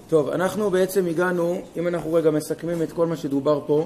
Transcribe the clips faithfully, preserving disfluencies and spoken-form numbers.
טוב, אנחנו בעצם הגענו, אם אנחנו רגע מסכמים את כל מה שדובר פה,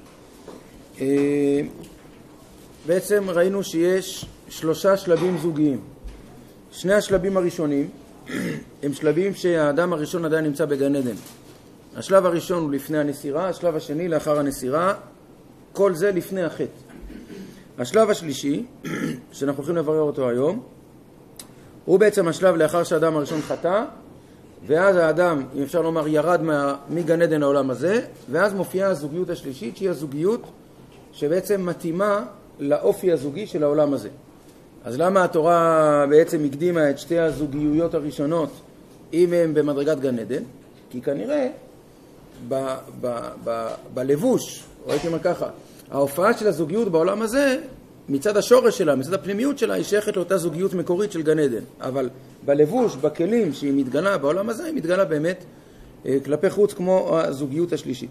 בעצם ראינו שיש שלושה שלבים זוגיים. שני השלבים הראשונים הם שלבים שהאדם הראשון עדיין נמצא בגן עדן. השלב הראשון הוא לפני הנסירה, השלב השני לאחר הנסירה, כל זה לפני החטא. השלב השלישי, שאנחנו הולכים לברר אותו היום, הוא בעצם השלב לאחר שהאדם הראשון חטא, ואז האדם, אם אפשר לומר, ירד מגן עדן העולם הזה, ואז מופיעה הזוגיות השלישית, שהיא הזוגיות שבעצם מתאימה לאופי הזוגי של העולם הזה. אז למה התורה בעצם הקדימה את שתי הזוגיויות הראשונות אם הם במדרגת גן עדן? כי כנראה ב- ב- ב- בלבוש, או הייתי אומר ככה, ההופעה של הזוגיות בעולם הזה, מצד השורש שלה, מצד הפנימיות שלה, היא שייכת לאותה זוגיות מקורית של גן עדן. אבל בלבוש, בכלים שהיא מתגלה בעולם הזה, היא מתגלה באמת אה, כלפי חוץ כמו הזוגיות השלישית.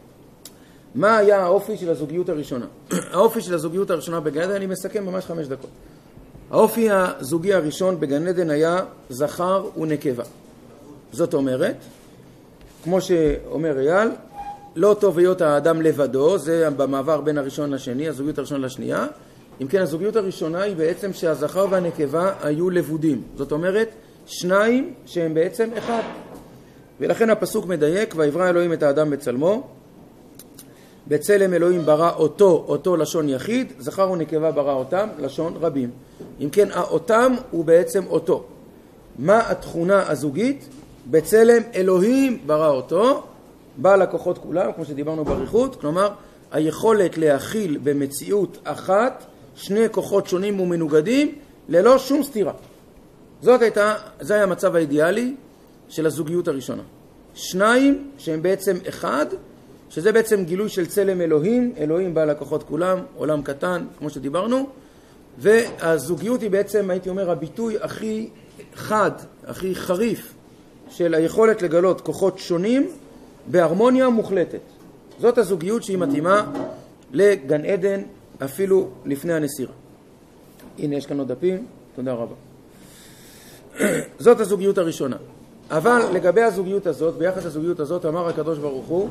מה היה האופי של הזוגיות הראשונה? האופי של הזוגיות הראשונה בגן עדן, אני מסכם ממש חמש דקות. האופי הזוגי הראשון בגן עדן היה זכר ונקבה. זאת אומרת, כמו שאומר אייל, לא טוב היות האדם לבדו, זה במעבר בין הראשון לשני, הזוגיות הראשון לשנייה. אם כן, הזוגיות הראשונה היא בעצם שהזכר והנקבה היו לבודים. זאת אומרת, שניים שהם בעצם אחד. ולכן הפסוק מדייק, ויברא אלוהים את האדם בצלמו, בצלם אלוהים ברא אותו, אותו לשון יחיד, זכר ונקבה ברא אותם, לשון רבים. אם כן, האותם הוא בעצם אותו. מה התכונה הזוגית? בצלם אלוהים ברא אותו, בעל הכוחות כולם, כמו שדיברנו בריחות, כלומר, היכולת להכיל במציאות אחת, שני כוחות שונים ומנוגדים, ללא שום סתירה. זאת הייתה, זה היה המצב האידיאלי של הזוגיות הראשונה. שניים שהם בעצם אחד, שזה בעצם גילוי של צלם אלוהים, אלוהים בעל הכוחות כולם, עולם קטן, כמו שדיברנו, והזוגיות היא בעצם, הייתי אומר, הביטוי הכי חד, הכי חריף, של היכולת לגלות כוחות שונים בהרמוניה מוחלטת. זאת הזוגיות שהיא מתאימה לגן עדן אפילו לפני הנסירה. הנה יש כאן עוד דפים, תודה רבה. זאת הזוגיות הראשונה. אבל לגבי הזוגיות הזאת, ביחס לזוגיות הזאת, אמר הקדוש ברוך הוא,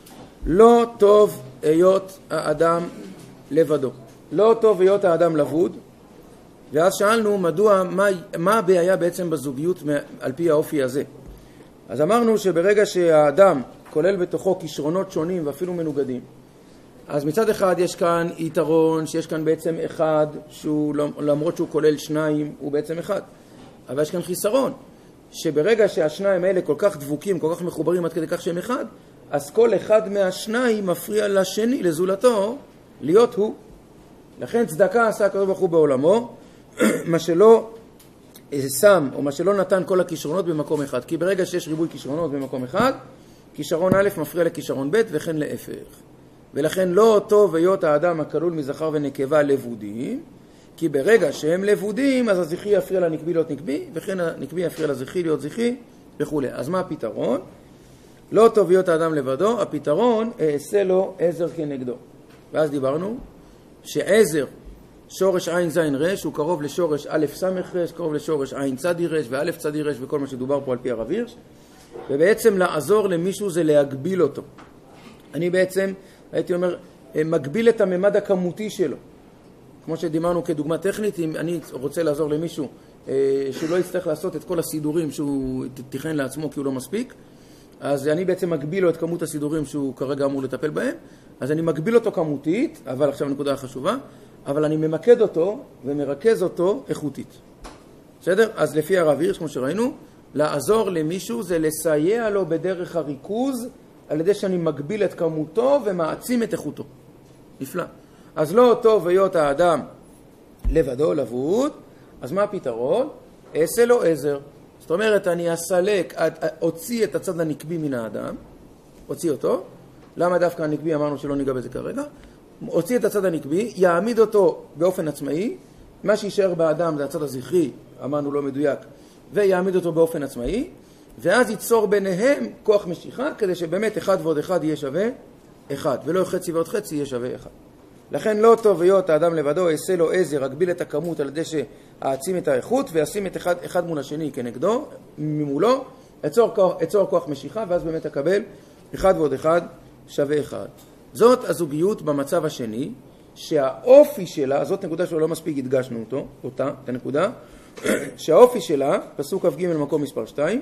לא טוב היות האדם לבדו. לא טוב היות האדם לבוד. ואז שאלנו מדוע, מה, מה הבעיה בעצם בזוגיות על פי האופי הזה. אז אמרנו שברגע שהאדם כולל בתוכו כישרונות שונים ואפילו מנוגדים, אז מצד אחד יש כאן יתרון שיש כאן בעצם אחד, שהוא, למרות שהוא כולל שניים, הוא בעצם אחד. אבל יש כאן חיסרון, שברגע שהשניים האלה כל כך דבוקים, כל כך מחוברים עד כדי כך שהם אחד, אז כל אחד מהשניים מפריע לשני, לזולתו, להיות הוא. לכן צדקה עשה הקדוש ברוך הוא בעולמו, מה שלא שם, או מה שלא נתן כל הכישרונות במקום אחד. כי ברגע שיש ריבוי כישרונות במקום אחד, כישרון א' מפריע לכישרון ב' וכן להפך. ולכן לא טוב היות האדם הכלול מזכר ונקבה לבודים, כי ברגע שהם לבודים, אז הזכרי יפריע לנקבי להיות נקבי, וכן הנקבי יפריע לזכרי להיות זכרי, וכו'. אז מה הפתרון? לא טוב היות האדם לבדו, הפתרון, אעשה לו עזר כנגדו. ואז דיברנו שעזר, שורש עין זין רש, הוא קרוב לשורש א' סמך רש, קרוב לשורש עין צדי רש, וא' צדי רש, וכל מה שדובר פה על פי הרב הירש. ובעצם לעזור למישהו זה להגביל אותו. אני בעצם, הייתי אומר, מגביל את הממד הכמותי שלו. כמו שדיברנו כדוגמה טכנית, אם אני רוצה לעזור למישהו שלא יצטרך לעשות את כל הסידורים שהוא תכנן לעצמו כי הוא לא מספיק, אז אני בעצם מגביל לו את כמות הסידורים שהוא כרגע אמור לטפל בהם, אז אני מגביל אותו כמותית, אבל עכשיו הנקודה החשובה, אבל אני ממקד אותו ומרכז אותו איכותית. בסדר? אז לפי הרב הירש, כמו שראינו, לעזור למישהו זה לסייע לו בדרך הריכוז, על ידי שאני מגביל את כמותו ומעצים את איכותו. נפלא. אז לא טוב היות האדם לבדו, לבוד, אז מה הפתרון? אעשה לו עזר. זאת אומרת, אני אסלק, אוציא את הצד הנקבי מן האדם, אוציא אותו. למה דווקא הנקבי? אמרנו שלא ניגע בזה כרגע. הוציא את הצד הנקבי, יעמיד אותו באופן עצמאי, מה שישאר באדם זה הצד הזכרי, אמרנו לא מדויק, ויעמיד אותו באופן עצמאי, ואז ייצור ביניהם כוח משיכה, כדי שבאמת אחד ועוד אחד יהיה שווה אחד, ולא חצי ועוד חצי יהיה שווה אחד. לכן לא טוב היות האדם לבדו, אעשה לו עזר, אגביל את הכמות על ידי שאעצים את האיכות, וישים את אחד, אחד מול השני כנגדו, ממולו, אצור כוח, אצור כוח משיכה, ואז באמת אקבל אחד ועוד אחד שווה אחד. זאת הזוגיות במצב השני, שהאופי שלה, זאת נקודה שלא מספיק הדגשנו אותו, אותה, את הנקודה, שהאופי שלה, פסוק כ"ג מקום מספר שתיים,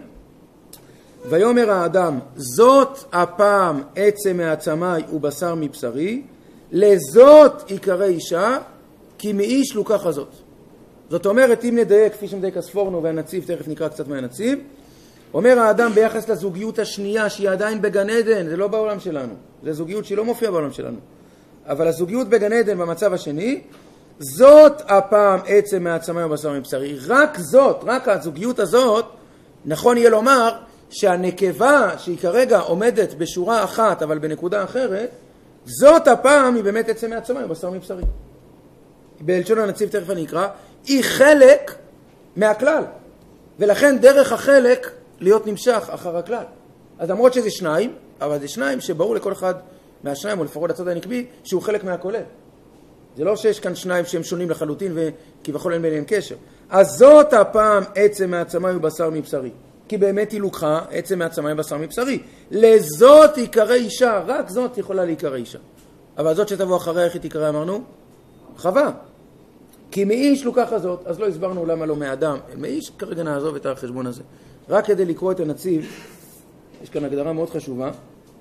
ויאמר האדם, זאת הפעם עצם מעצמי ובשר מבשרי, לזאת יקרא אישה, כי מאיש לוקחה זאת. זאת אומרת, אם נדייק, כפי שמדייק הספורנו והנציב, תכף נקרא קצת מהנציב, אומר האדם ביחס לזוגיות השנייה, שהיא עדיין בגן עדן, זה לא בעולם שלנו, זה זוגיות שהיא לא מופיעה בעולם שלנו, אבל הזוגיות בגן עדן במצב השני, זאת הפעם עצם מעצמי ובשר מבשרי, רק זאת, רק הזוגיות הזאת, נכון יהיה לומר שהנקבה שהיא כרגע עומדת בשורה אחת, אבל בנקודה אחרת, זאת הפעם היא באמת עצם מעצמי ובשר מבשרי. בלשון הנציב תכף אני אקרא, היא חלק מהכלל, ולכן דרך החלק להיות נמשך אחר הכלל. אז למרות שזה שניים, אבל זה שניים שברור לכל אחד מהשניים, או לפחות הצד הנקבי, שהוא חלק מהכולל. זה לא שיש כאן שניים שהם שונים לחלוטין וכביכול אין ביניהם קשר. אז זאת הפעם עצם מעצמי ובשר מבשרי. כי באמת היא לוקחה עצם מעצמי ובשר מבשרי. לזאת יקרא אישה, רק זאת יכולה להיקרא אישה. אבל זאת שתבוא אחריה, איך היא תקרא, אמרנו? חווה. כי מאיש לוקחה זאת, אז לא הסברנו למה לא מאדם. מאיש כרגע נעזוב את החשבון הזה. רק כדי לקרוא את הנציב, יש כאן הגדרה מאוד חשובה.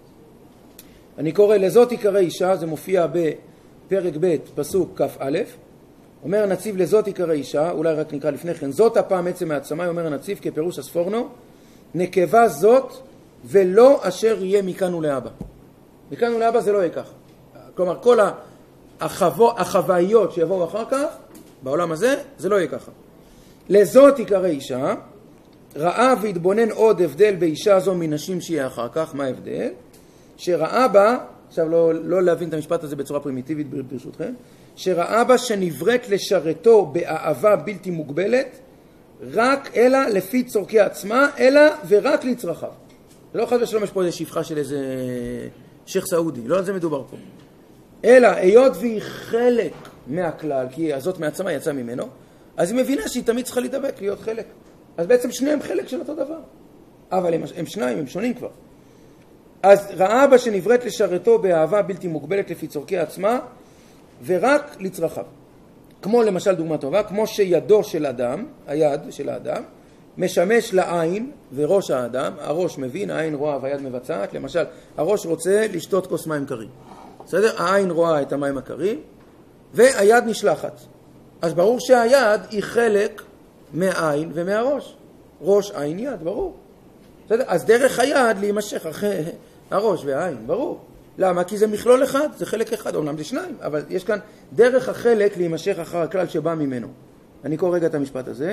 אני קורא לזאת יקרא אישה, זה מופיע בפרק ב' פסוק כ"א. אומר הנציב לזאת יקרא אישה, אולי רק נקרא לפני כן, זאת הפעם עצם מעצמי, אומר הנציב כפירוש הספורנו, נקבה זאת ולא אשר יהיה מכאן ולהבא. מכאן ולהבא זה לא יהיה ככה. כלומר, כל החוו, החוויות שיבואו אחר כך, בעולם הזה, זה לא יהיה ככה. לזאת יקרא אישה, ראה והתבונן עוד הבדל באישה זו מנשים שיהיה אחר כך, מה ההבדל? שראה בה, עכשיו לא, לא להבין את המשפט הזה בצורה פרימיטיבית ברשותכם, שראה בה שנבראת לשרתו באהבה בלתי מוגבלת, רק אלא לפי צורכי עצמה, אלא ורק לצרכיו. זה לא חד ושלום יש פה איזו שפחה של איזה שייך סעודי, לא על זה מדובר פה. אלא היות והיא חלק מהכלל, כי הזאת מעצמה יצאה ממנו, אז היא מבינה שהיא תמיד צריכה להידבק, להיות חלק. אז בעצם שניהם חלק של אותו דבר. אבל הם, הם שניים, הם שונים כבר. אז ראה בה שנבראת לשרתו באהבה בלתי מוגבלת לפי צורכי עצמה, ורק לצרכיו. כמו למשל דוגמה טובה, כמו שידו של אדם, היד של האדם, משמש לעין וראש האדם, הראש מבין, העין רואה והיד מבצעת, למשל, הראש רוצה לשתות כוס מים קרים. בסדר? העין רואה את המים הקרים, והיד נשלחת. אז ברור שהיד היא חלק מהעין ומהראש. ראש, עין, יד, ברור. בסדר? אז דרך היד להימשך אחרי הראש והעין, ברור. למה? כי זה מכלול אחד, זה חלק אחד, אומנם זה שניים, אבל יש כאן דרך החלק להימשך אחר הכלל שבא ממנו. אני קורא רגע את המשפט הזה.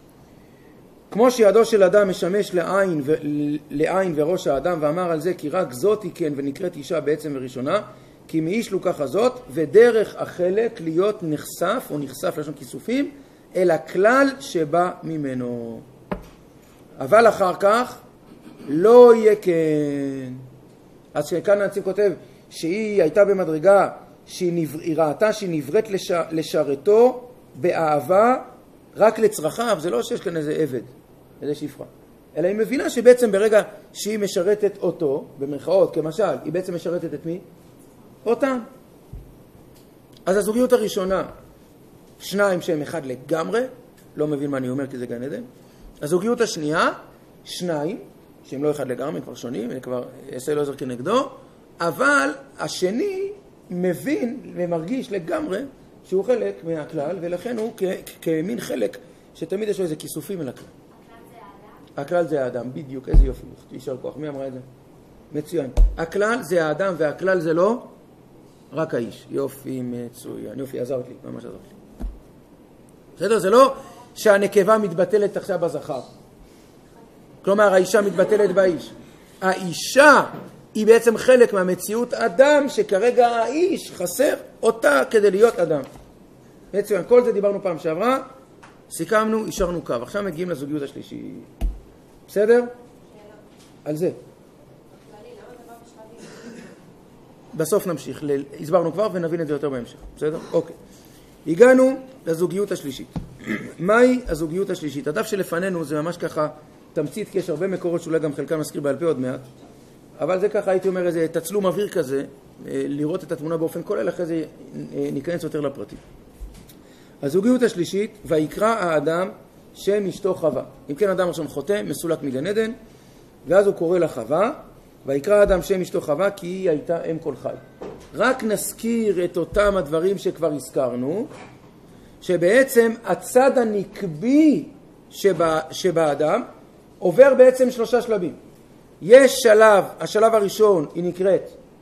כמו שידו של אדם משמש לעין, ו... לעין וראש האדם, ואמר על זה כי רק זאת היא כן ונקראת אישה בעצם וראשונה, כי מאיש לוקחה זאת, ודרך החלק להיות נחשף או נחשף לשון כיסופים, אל הכלל שבא ממנו. אבל אחר כך לא יהיה כן. אז כאן הנציב כותב שהיא הייתה במדרגה שהיא ראתה שהיא נבראת לש... לשרתו באהבה רק לצרכיו, זה לא שיש כאן איזה עבד, איזה שפחה, אלא היא מבינה שבעצם ברגע שהיא משרתת אותו, במרכאות כמשל, היא בעצם משרתת את מי? אותם. אז הזוגיות הראשונה, שניים שהם אחד לגמרי, לא מבין מה אני אומר כי זה גן עדן. הזוגיות השנייה, שניים, שהם לא אחד לגמרי, כבר שונים, הם כבר יעשה לא עזר כנגדו, אבל השני מבין ומרגיש לגמרי שהוא חלק מהכלל, ולכן הוא כ- כמין חלק שתמיד יש לו איזה כיסופים אל הכלל. הכלל זה האדם, בדיוק, איזה יופי, יישר כוח, מי אמרה את זה? מצוין. הכלל זה האדם והכלל זה לא רק האיש. יופי, מצוין, יופי, עזרת לי, ממש עזרת לי. בסדר, זה לא שהנקבה מתבטלת עכשיו בזכר. כלומר, האישה מתבטלת באיש. האישה היא בעצם חלק מהמציאות אדם, שכרגע האיש חסר אותה כדי להיות אדם. מצוין, כל זה דיברנו פעם שעברה, סיכמנו, אישרנו קו. עכשיו מגיעים לזוגיות השלישית. בסדר? על זה. בסוף נמשיך, הסברנו כבר ונבין את זה יותר בהמשך. בסדר? אוקיי. הגענו לזוגיות השלישית. מהי הזוגיות השלישית? הדף שלפנינו זה ממש ככה תמצית, כי יש הרבה מקורות שאולי גם חלקם מזכיר בעל פה עוד מעט, אבל זה ככה, הייתי אומר, איזה תצלום אוויר כזה, לראות את התמונה באופן כולל, אחרי זה ניכנס יותר לפרטים. הזוגיות השלישית, ויקרא האדם שם אשתו חווה. אם כן, אדם ראשון חוטא, מסולק מגן עדן, ואז הוא קורא לה חווה, ויקרא האדם שם אשתו חווה, כי היא הייתה אם כל חי. רק נזכיר את אותם הדברים שכבר הזכרנו, שבעצם הצד הנקבי שבה, שבאדם עובר בעצם שלושה שלבים. יש שלב, השלב הראשון היא נקראת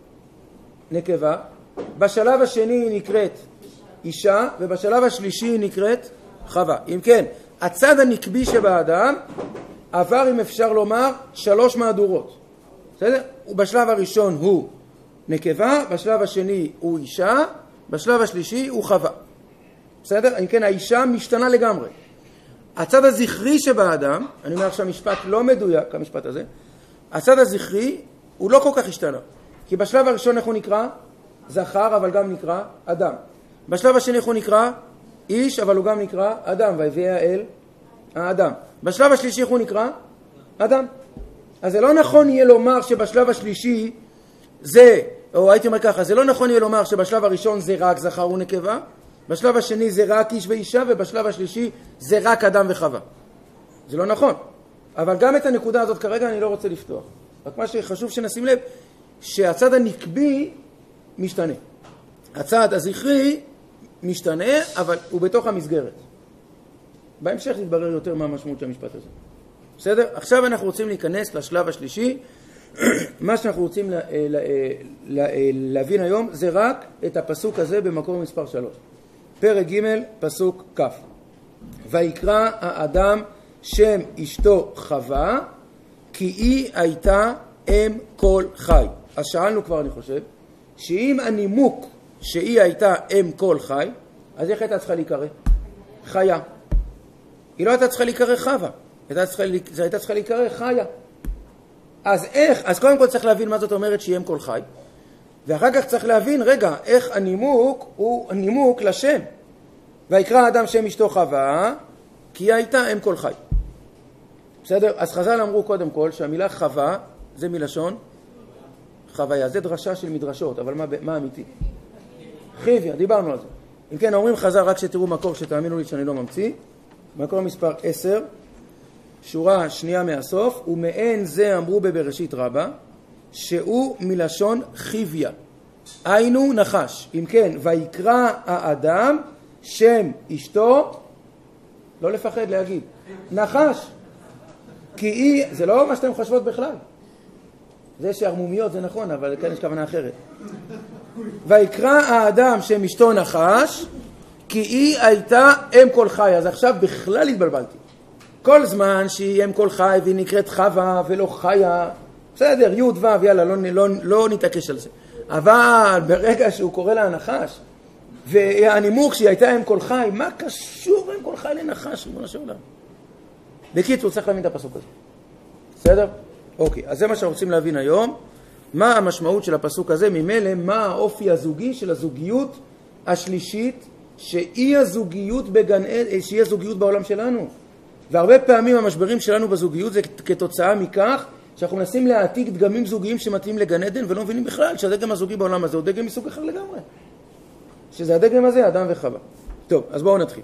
נקבה, בשלב השני היא נקראת אישה, ובשלב השלישי היא נקראת חווה. אם כן, הצד הנקבי שבאדם עבר, אם אפשר לומר, שלוש מהדורות. בסדר? ובשלב הראשון הוא נקבה, בשלב השני הוא אישה, בשלב השלישי הוא חווה. בסדר? אם כן, האישה משתנה לגמרי. הצד הזכרי שבאדם, אני אומר עכשיו משפט לא מדויק, המשפט הזה, הצד הזכרי הוא לא כל כך השתנה. כי בשלב הראשון איך הוא נקרא? זכר, אבל גם נקרא אדם. בשלב השני איך הוא נקרא? איש, אבל הוא גם נקרא אדם, והביא האל האדם. בשלב השלישי איך הוא נקרא? אדם. אז זה לא נכון יהיה לומר שבשלב השלישי זה, או הייתי אומר ככה, זה לא נכון יהיה לומר שבשלב הראשון זה רק זכר ונקבה, בשלב השני זה רק איש ואישה, ובשלב השלישי זה רק אדם וחווה. זה לא נכון. אבל גם את הנקודה הזאת כרגע אני לא רוצה לפתוח. רק מה שחשוב שנשים לב, שהצד הנקבי משתנה. הצד הזכרי משתנה, אבל הוא בתוך המסגרת. בהמשך יתברר יותר מה המשמעות של המשפט הזה. בסדר? עכשיו אנחנו רוצים להיכנס לשלב השלישי. מה שאנחנו רוצים לה, לה, לה, להבין היום זה רק את הפסוק הזה במקור מספר שלוש. פרק ג' פסוק כ'. ויקרא האדם שם אשתו חווה, כי היא הייתה אם כל חי. אז שאלנו כבר, אני חושב, שאם הנימוק שהיא הייתה אם כל חי, אז איך הייתה צריכה להיקרא? חיה. היא לא הייתה צריכה להיקרא חווה, הייתה צריכה, זה הייתה צריכה להיקרא חיה. אז איך? אז קודם כל צריך להבין מה זאת אומרת שהיא אם כל חי, ואחר כך צריך להבין, רגע, איך הנימוק הוא הנימוק לשם. ויקרא האדם שם אשתו חווה, כי היא הייתה אם כל חי. בסדר? אז חז"ל אמרו קודם כל שהמילה חווה זה מלשון חוויה. זה דרשה של מדרשות, אבל מה, מה אמיתי? חיביה, דיברנו על זה. אם כן, אומרים חז"ל, רק שתראו מקור שתאמינו לי שאני לא ממציא. מקור מספר עשר, שורה שנייה מהסוף, ומעין זה אמרו בבראשית רבה, שהוא מלשון חיביה. היינו נחש. אם כן, ויקרא האדם שם אשתו, לא לפחד להגיד, נחש. כי היא, זה לא מה שאתם חושבות בכלל. זה שערמומיות זה נכון, אבל כאן יש כוונה אחרת. ויקרא האדם שם אשתו נחש, כי היא הייתה אם כל חי. אז עכשיו בכלל התבלבלתי. כל זמן שהיא אם כל חי והיא נקראת חווה ולא חיה, בסדר, י' ו', יאללה, לא, לא, לא נתעקש על זה. אבל ברגע שהוא קורא לה נחש, והנימוק שהיא הייתה אם כל חי, מה קשור אם כל חי לנחש? בוא נשאר לה. בקיצור, צריך להבין את הפסוק הזה. בסדר? אוקיי, אז זה מה שאנחנו רוצים להבין היום. מה המשמעות של הפסוק הזה? ממילא, מה האופי הזוגי של הזוגיות השלישית, שהיא הזוגיות בגן, שהיא הזוגיות בעולם שלנו. והרבה פעמים המשברים שלנו בזוגיות זה כתוצאה מכך שאנחנו מנסים להעתיק דגמים זוגיים שמתאים לגן עדן, ולא מבינים בכלל שהדגם הזוגי בעולם הזה הוא דגם מסוג אחר לגמרי. שזה הדגם הזה, אדם וחווה. טוב, אז בואו נתחיל.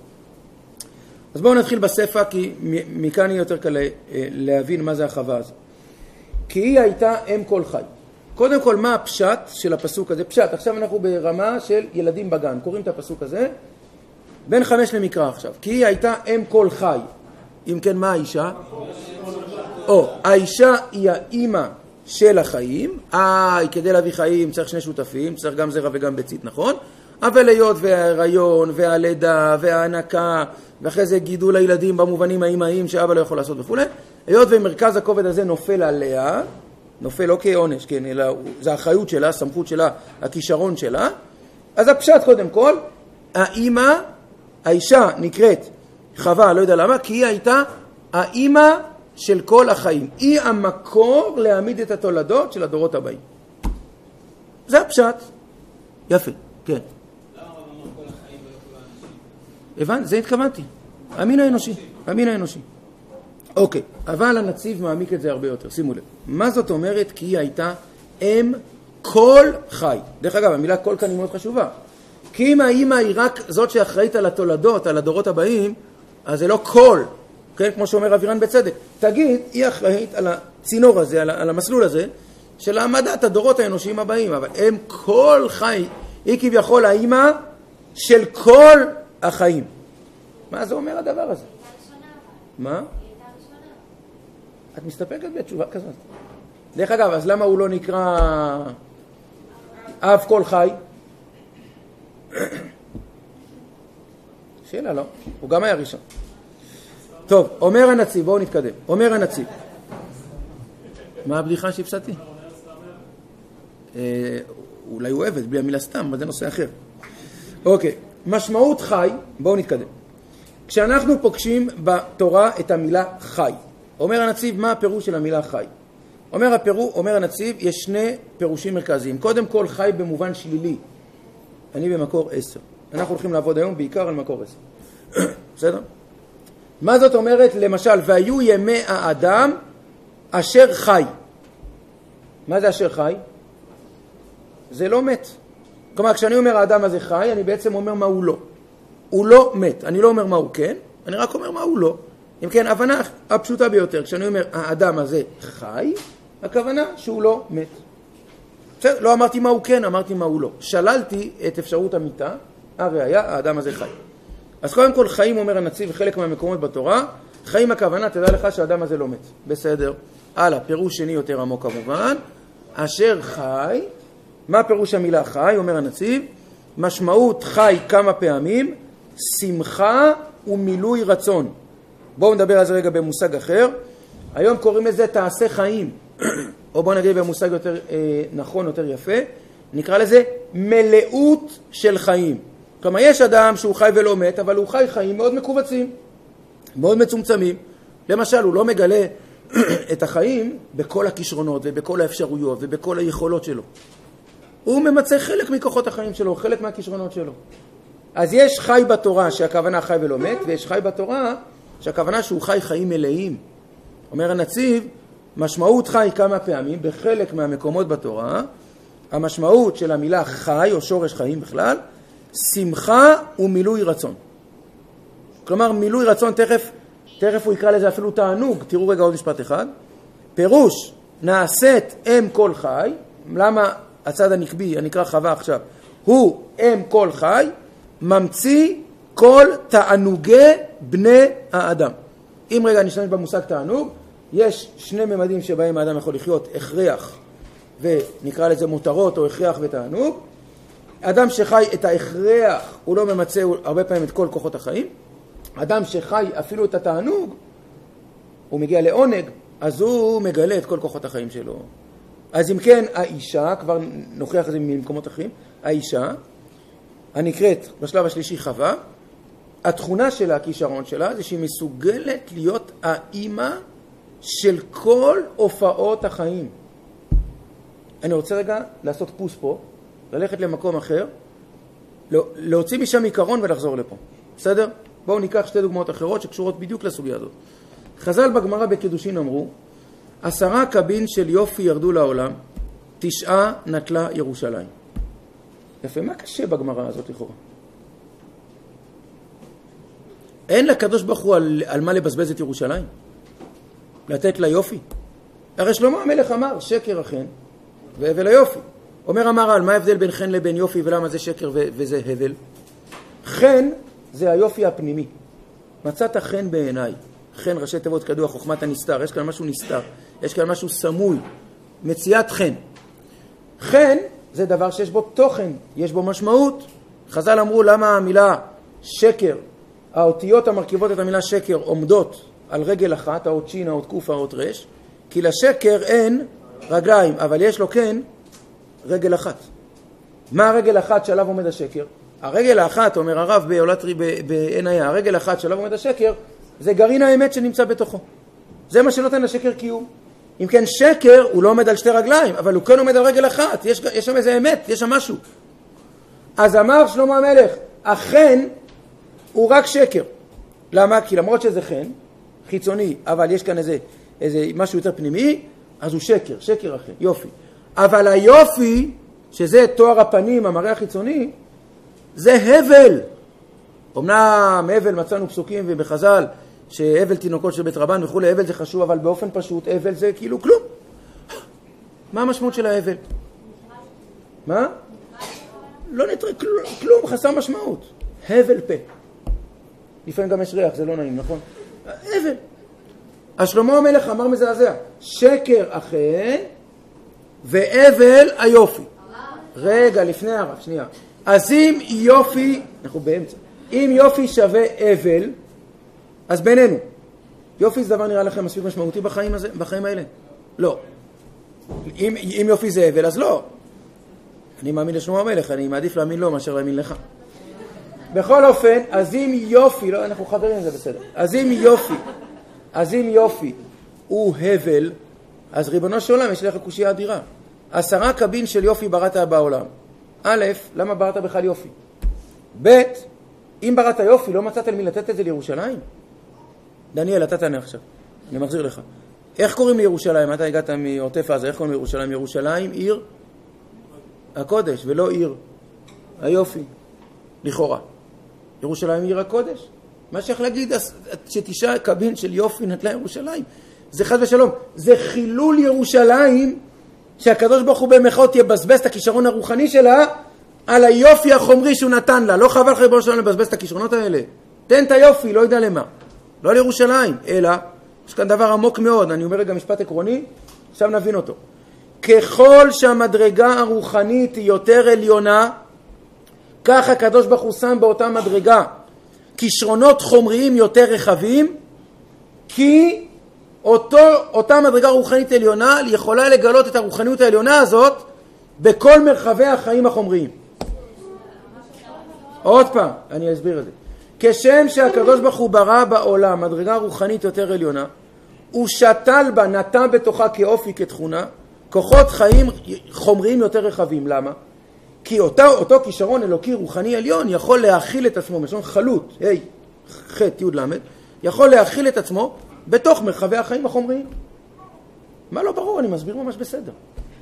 אז בואו נתחיל בספר, כי מכאן יהיה יותר קל להבין מה זה החווה הזאת. כי היא הייתה אם כל חי. קודם כל, מה הפשט של הפסוק הזה? פשט, עכשיו אנחנו ברמה של ילדים בגן. קוראים את הפסוק הזה. בין חמש למקרא עכשיו. כי היא הייתה אם כל חי. אם כן, מה האישה? או, האישה היא האימא של החיים. אה, כדי להביא חיים צריך שני שותפים, צריך גם זרע וגם ביצית, נכון? אבל היות וההיריון והלידה וההנקה, ואחרי זה גידול הילדים במובנים האימהיים שאבא לא יכול לעשות וכו'. היות ומרכז הכובד הזה נופל עליה, נופל לא כעונש, כן, אלא זה האחריות שלה, הסמכות שלה, הכישרון שלה. אז הפשט קודם כל, האימא, האישה נקראת חווה, לא יודע למה, כי היא הייתה האימא של כל החיים. היא המקור להעמיד את התולדות של הדורות הבאים. זה הפשט. יפה, כן. למה הרב אמר כל החיים ולא כל האנשים? הבנת? זה התכוונתי. המין האנושי, המין האנושי. אוקיי, אבל הנציב מעמיק את זה הרבה יותר, שימו לב. מה זאת אומרת? כי היא הייתה אם כל חי. דרך אגב, המילה כל כאן היא מאוד חשובה. כי אם האמא היא רק זאת שאחראית על התולדות, על הדורות הבאים, אז זה לא כל, כן? כמו שאומר אבירן בצדק. תגיד, היא אחראית על הצינור הזה, על, על המסלול הזה, של העמדת הדורות האנושיים הבאים, אבל הם כל חי, היא כביכול האמא של כל החיים. מה זה אומר הדבר הזה? מה? את מסתפקת בתשובה כזאת. דרך אגב, אז למה הוא לא נקרא אב כל חי? שאלה, לא? הוא גם היה ראשון. טוב, אומר הנציב, בואו נתקדם. אומר הנציב. מה הבדיחה שהפסדתי? אולי הוא עבד, בלי המילה סתם, אבל זה נושא אחר. אוקיי, משמעות חי, בואו נתקדם. כשאנחנו פוגשים בתורה את המילה חי, אומר הנציב, מה הפירוש של המילה חי? אומר הפירוש, אומר הנציב, יש שני פירושים מרכזיים. קודם כל, חי במובן שלילי. אני במקור עשר. אנחנו הולכים לעבוד היום בעיקר על מקור עשר. בסדר? מה זאת אומרת? למשל, והיו ימי האדם אשר חי. מה זה אשר חי? זה לא מת. כלומר, כשאני אומר האדם הזה חי, אני בעצם אומר מה הוא לא. הוא לא מת. אני לא אומר מה הוא כן, אני רק אומר מה הוא לא. אם כן, הבנה הפשוטה ביותר, כשאני אומר האדם הזה חי, הכוונה שהוא לא מת. בסדר? לא אמרתי מה הוא כן, אמרתי מה הוא לא. שללתי את אפשרות המיטה, הראיה, האדם הזה חי. אז קודם כל, חיים, אומר הנציב, בחלק מהמקומות בתורה, חיים הכוונה, תדע לך שהאדם הזה לא מת. בסדר. הלאה, פירוש שני יותר עמוק כמובן, אשר חי, מה פירוש המילה חי? אומר הנציב, משמעות חי כמה פעמים, שמחה ומילוי רצון. בואו נדבר על זה רגע במושג אחר. היום קוראים לזה תעשה חיים, או בואו נגיד במושג יותר אה, נכון, יותר יפה, נקרא לזה מלאות של חיים. כלומר, יש אדם שהוא חי ולא מת, אבל הוא חי חיים מאוד מקובצים, מאוד מצומצמים. למשל, הוא לא מגלה את החיים בכל הכישרונות ובכל האפשרויות ובכל היכולות שלו. הוא ממצא חלק מכוחות החיים שלו, חלק מהכישרונות שלו. אז יש חי בתורה שהכוונה חי ולא מת, ויש חי בתורה שהכוונה שהוא חי חיים מלאים. אומר הנציב, משמעות חי כמה פעמים, בחלק מהמקומות בתורה, המשמעות של המילה חי או שורש חיים בכלל, שמחה ומילוי רצון. כלומר, מילוי רצון, תכף, תכף הוא יקרא לזה אפילו תענוג. תראו רגע עוד משפט אחד. פירוש, נעשית אם כל חי. למה הצד הנקבי, הנקרא חווה עכשיו, הוא אם כל חי, ממציא כל תענוגי בני האדם. אם רגע נשתמש במושג תענוג, יש שני ממדים שבהם האדם יכול לחיות, הכרח ונקרא לזה מותרות או הכרח ותענוג. אדם שחי את ההכרח, הוא לא ממצא הרבה פעמים את כל כוחות החיים. אדם שחי אפילו את התענוג, הוא מגיע לעונג, אז הוא מגלה את כל כוחות החיים שלו. אז אם כן, האישה, כבר נוכיח את זה ממקומות אחרים, האישה, הנקראת בשלב השלישי חווה, התכונה שלה, הכישרון שלה, זה שהיא מסוגלת להיות האימא של כל הופעות החיים. אני רוצה רגע לעשות פוס פה, ללכת למקום אחר, להוציא משם עיקרון ולחזור לפה. בסדר? בואו ניקח שתי דוגמאות אחרות שקשורות בדיוק לסוגיה הזאת. חז"ל בגמרא בקידושין אמרו, עשרה קבין של יופי ירדו לעולם, תשעה נטלה ירושלים. יפה, מה קשה בגמרא הזאת לכאורה? אין לקדוש ברוך הוא על, על מה לבזבז את ירושלים? לתת לה יופי? הרי שלמה המלך אמר, שקר אכן, והבל היופי. אומר המהר"ל, מה ההבדל בין חן לבין יופי ולמה זה שקר ו- וזה הבל? חן זה היופי הפנימי. מצאת חן בעיניי. חן ראשי תיבות כדוע, חוכמת הנסתר. יש כאן משהו נסתר. יש כאן משהו סמוי. מציאת חן. חן זה דבר שיש בו תוכן, יש בו משמעות. חז"ל אמרו למה המילה שקר, האותיות המרכיבות את המילה שקר עומדות על רגל אחת, האות שין, האות קוף, האות רש, כי לשקר אין רגליים, אבל יש לו כן רגל אחת. מה הרגל אחת שעליו עומד השקר? הרגל האחת, אומר הרב בעולת בעין היה, הרגל האחת שעליו עומד השקר, זה גרעין האמת שנמצא בתוכו. זה מה שנותן לשקר קיום. אם כן, שקר הוא לא עומד על שתי רגליים, אבל הוא כן עומד על רגל אחת. יש, יש שם איזה אמת, יש שם משהו. אז אמר שלמה המלך, החן הוא רק שקר. למה? כי למרות שזה חן, חיצוני, אבל יש כאן איזה, איזה משהו יותר פנימי, אז הוא שקר, שקר אחר, יופי. אבל היופי, שזה תואר הפנים, המראה החיצוני, זה הבל. אמנם הבל מצאנו פסוקים ובחז"ל, שהבל תינוקות של בית רבן וכו', הבל זה חשוב, אבל באופן פשוט הבל זה כאילו כלום. מה המשמעות של ההבל? מה? לא נתראה, כלום, כלום, חסר משמעות. הבל פה. לפעמים גם יש ריח, זה לא נעים, נכון? הבל. אז שלמה המלך אמר מזעזע, שקר אכן והבל היופי. רגע, לפני הרב, שנייה. אז אם יופי, אנחנו באמצע, אם יופי שווה הבל, אז בינינו, יופי זה דבר נראה לכם מספיק משמעותי בחיים, הזה, בחיים האלה? לא. אם, אם יופי זה הבל, אז לא. אני מאמין לשלמה המלך, אני מעדיף להאמין לו מאשר להאמין לך. בכל אופן, אז אם יופי, לא, אנחנו חברים, זה בסדר. אז אם יופי, אז אם יופי הוא הבל, אז ריבונו של עולם יש לך קושיה אדירה. עשרה קבין של יופי בראת בעולם. א', למה בראת בכלל יופי? ב', אם בראת יופי, לא מצאת למי לתת את זה לירושלים? דניאל, אתה תענה עכשיו. אני מחזיר לך. איך קוראים לירושלים? אתה הגעת מעוטף עזה, איך קוראים לירושלים? ירושלים עיר הקודש, ולא עיר היופי, לכאורה. ירושלים עיר הקודש. מה שייך להגיד שתשעה קבין של יופי נטלה ירושלים? זה חד ושלום. זה חילול ירושלים, שהקדוש ברוך הוא במחאות יבזבז את הכישרון הרוחני שלה על היופי החומרי שהוא נתן לה. לא חבל לך ריבונו של עולם לבזבז את הכישרונות האלה. תן את היופי, לא יודע למה. לא לירושלים, אלא יש כאן דבר עמוק מאוד. אני אומר רגע משפט עקרוני, עכשיו נבין אותו. ככל שהמדרגה הרוחנית היא יותר עליונה, כך הקדוש ברוך הוא שם באותה מדרגה כישרונות חומריים יותר רחבים, כי אותו, אותה מדרגה רוחנית עליונה יכולה לגלות את הרוחניות העליונה הזאת בכל מרחבי החיים החומריים. עוד פעם, אני אסביר את זה. כשם שהקדוש ברוך הוא ברא בעולם מדרגה רוחנית יותר עליונה, הוא שתל בה, נטע בתוכה כאופי, כתכונה, כוחות חיים חומריים יותר רחבים. למה? כי אותו, אותו כישרון אלוקי רוחני עליון יכול להכיל את עצמו, משון חלות, היי, ח' י' ל', יכול להכיל את עצמו בתוך מרחבי החיים החומריים. מה לא ברור? אני מסביר ממש בסדר.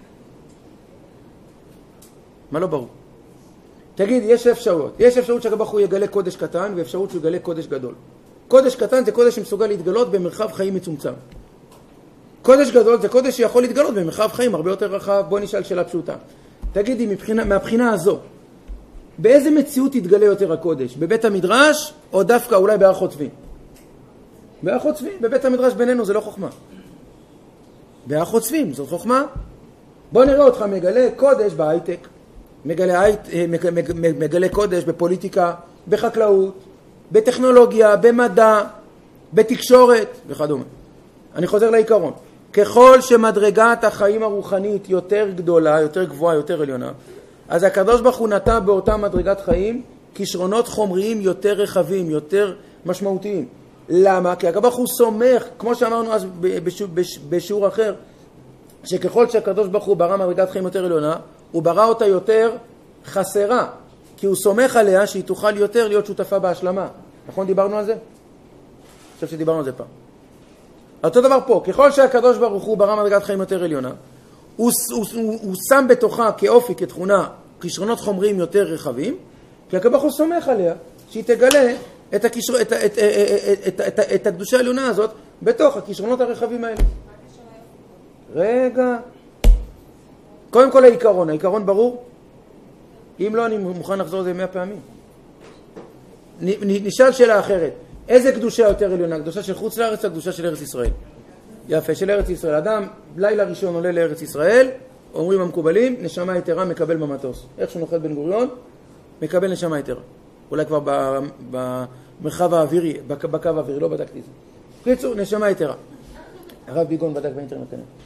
מה לא ברור? תגיד, יש אפשרות. יש אפשרות שהקדוש ברוך הוא יגלה קודש קטן, ואפשרות שהוא יגלה קודש גדול. קודש קטן זה קודש שמסוגל להתגלות במרחב חיים מצומצם. קודש גדול זה קודש שיכול להתגלות במרחב חיים הרבה יותר רחב. בוא נשאל שאלה פשוטה. תגידי, מבחינה, מהבחינה הזו, באיזה מציאות יתגלה יותר הקודש? בבית המדרש או דווקא אולי בהר חוצבים? בהר חוצבים. בבית המדרש בינינו זה לא חוכמה. בהר חוצבים זאת חוכמה. בוא נראה אותך מגלה קודש בהייטק, מגלה, מגלה קודש בפוליטיקה, בחקלאות, בטכנולוגיה, במדע, בתקשורת וכדומה. אני חוזר לעיקרון. ככל שמדרגת החיים הרוחנית יותר גדולה, יותר גבוהה, יותר עליונה, אז הקדוש ברוך הוא נטע באותה מדרגת חיים כישרונות חומריים יותר רחבים, יותר משמעותיים. למה? כי הקדוש ברוך הוא סומך, כמו שאמרנו אז בשיעור אחר, שככל שהקדוש ברוך הוא ברא מדרגת חיים יותר עליונה, הוא ברא אותה יותר חסרה, כי הוא סומך עליה שהיא תוכל יותר להיות שותפה בהשלמה. נכון? דיברנו על זה? אני חושב שדיברנו על זה פעם. אותו דבר פה, ככל שהקדוש ברוך הוא ברא מדרגת חיים יותר עליונה, הוא, הוא, הוא, הוא שם בתוכה כאופי, כתכונה, כישרונות חומריים יותר רחבים, כי הקדוש ברוך הוא סומך עליה שהיא תגלה את, הכישר, את, את, את, את, את, את, את הקדושה העליונה הזאת בתוך הכישרונות הרחבים האלה. רגע. קודם כל העיקרון, העיקרון ברור? אם לא, אני מוכן לחזור לזה מאה פעמים. נשאל שאלה אחרת. איזה קדושה יותר עליונה? קדושה של חוץ לארץ או קדושה של ארץ ישראל? יפה, של ארץ ישראל. אדם לילה ראשון עולה לארץ ישראל, אומרים המקובלים, נשמה יתרה מקבל במטוס. איך שהוא נוחת בן גוריון, מקבל נשמה יתרה. אולי כבר במרחב האווירי, בקו האווירי, לא בדקתי את זה. קיצור, נשמה יתרה. הרב ביגון בדק באינטרנט.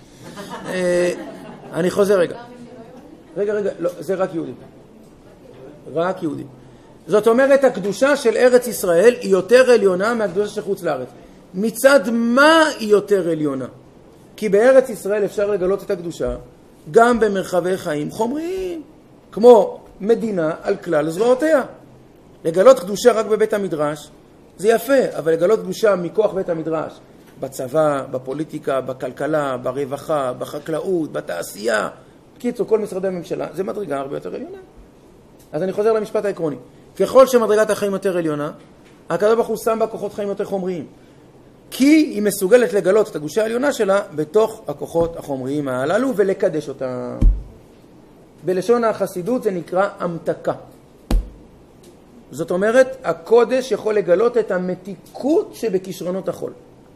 אני חוזר רגע. רגע, רגע, לא, זה רק יהודי. רק יהודי. זאת אומרת, הקדושה של ארץ ישראל היא יותר עליונה מהקדושה של חוץ לארץ. מצד מה היא יותר עליונה? כי בארץ ישראל אפשר לגלות את הקדושה גם במרחבי חיים חומריים, כמו מדינה על כלל זרועותיה. לגלות קדושה רק בבית המדרש זה יפה, אבל לגלות קדושה מכוח בית המדרש בצבא, בפוליטיקה, בכלכלה, ברווחה, בחקלאות, בתעשייה, קיצור, כל משרדי הממשלה, זה מדרגה הרבה יותר עליונה. אז אני חוזר למשפט העקרוני. ככל שמדרגת החיים יותר עליונה, הקדוש ברוך הוא שם בה כוחות חיים יותר חומריים. כי היא מסוגלת לגלות את הגושה העליונה שלה בתוך הכוחות החומריים הללו ולקדש אותה. בלשון החסידות זה נקרא המתקה. זאת אומרת, הקודש יכול לגלות את המתיקות שבכישרונות החול.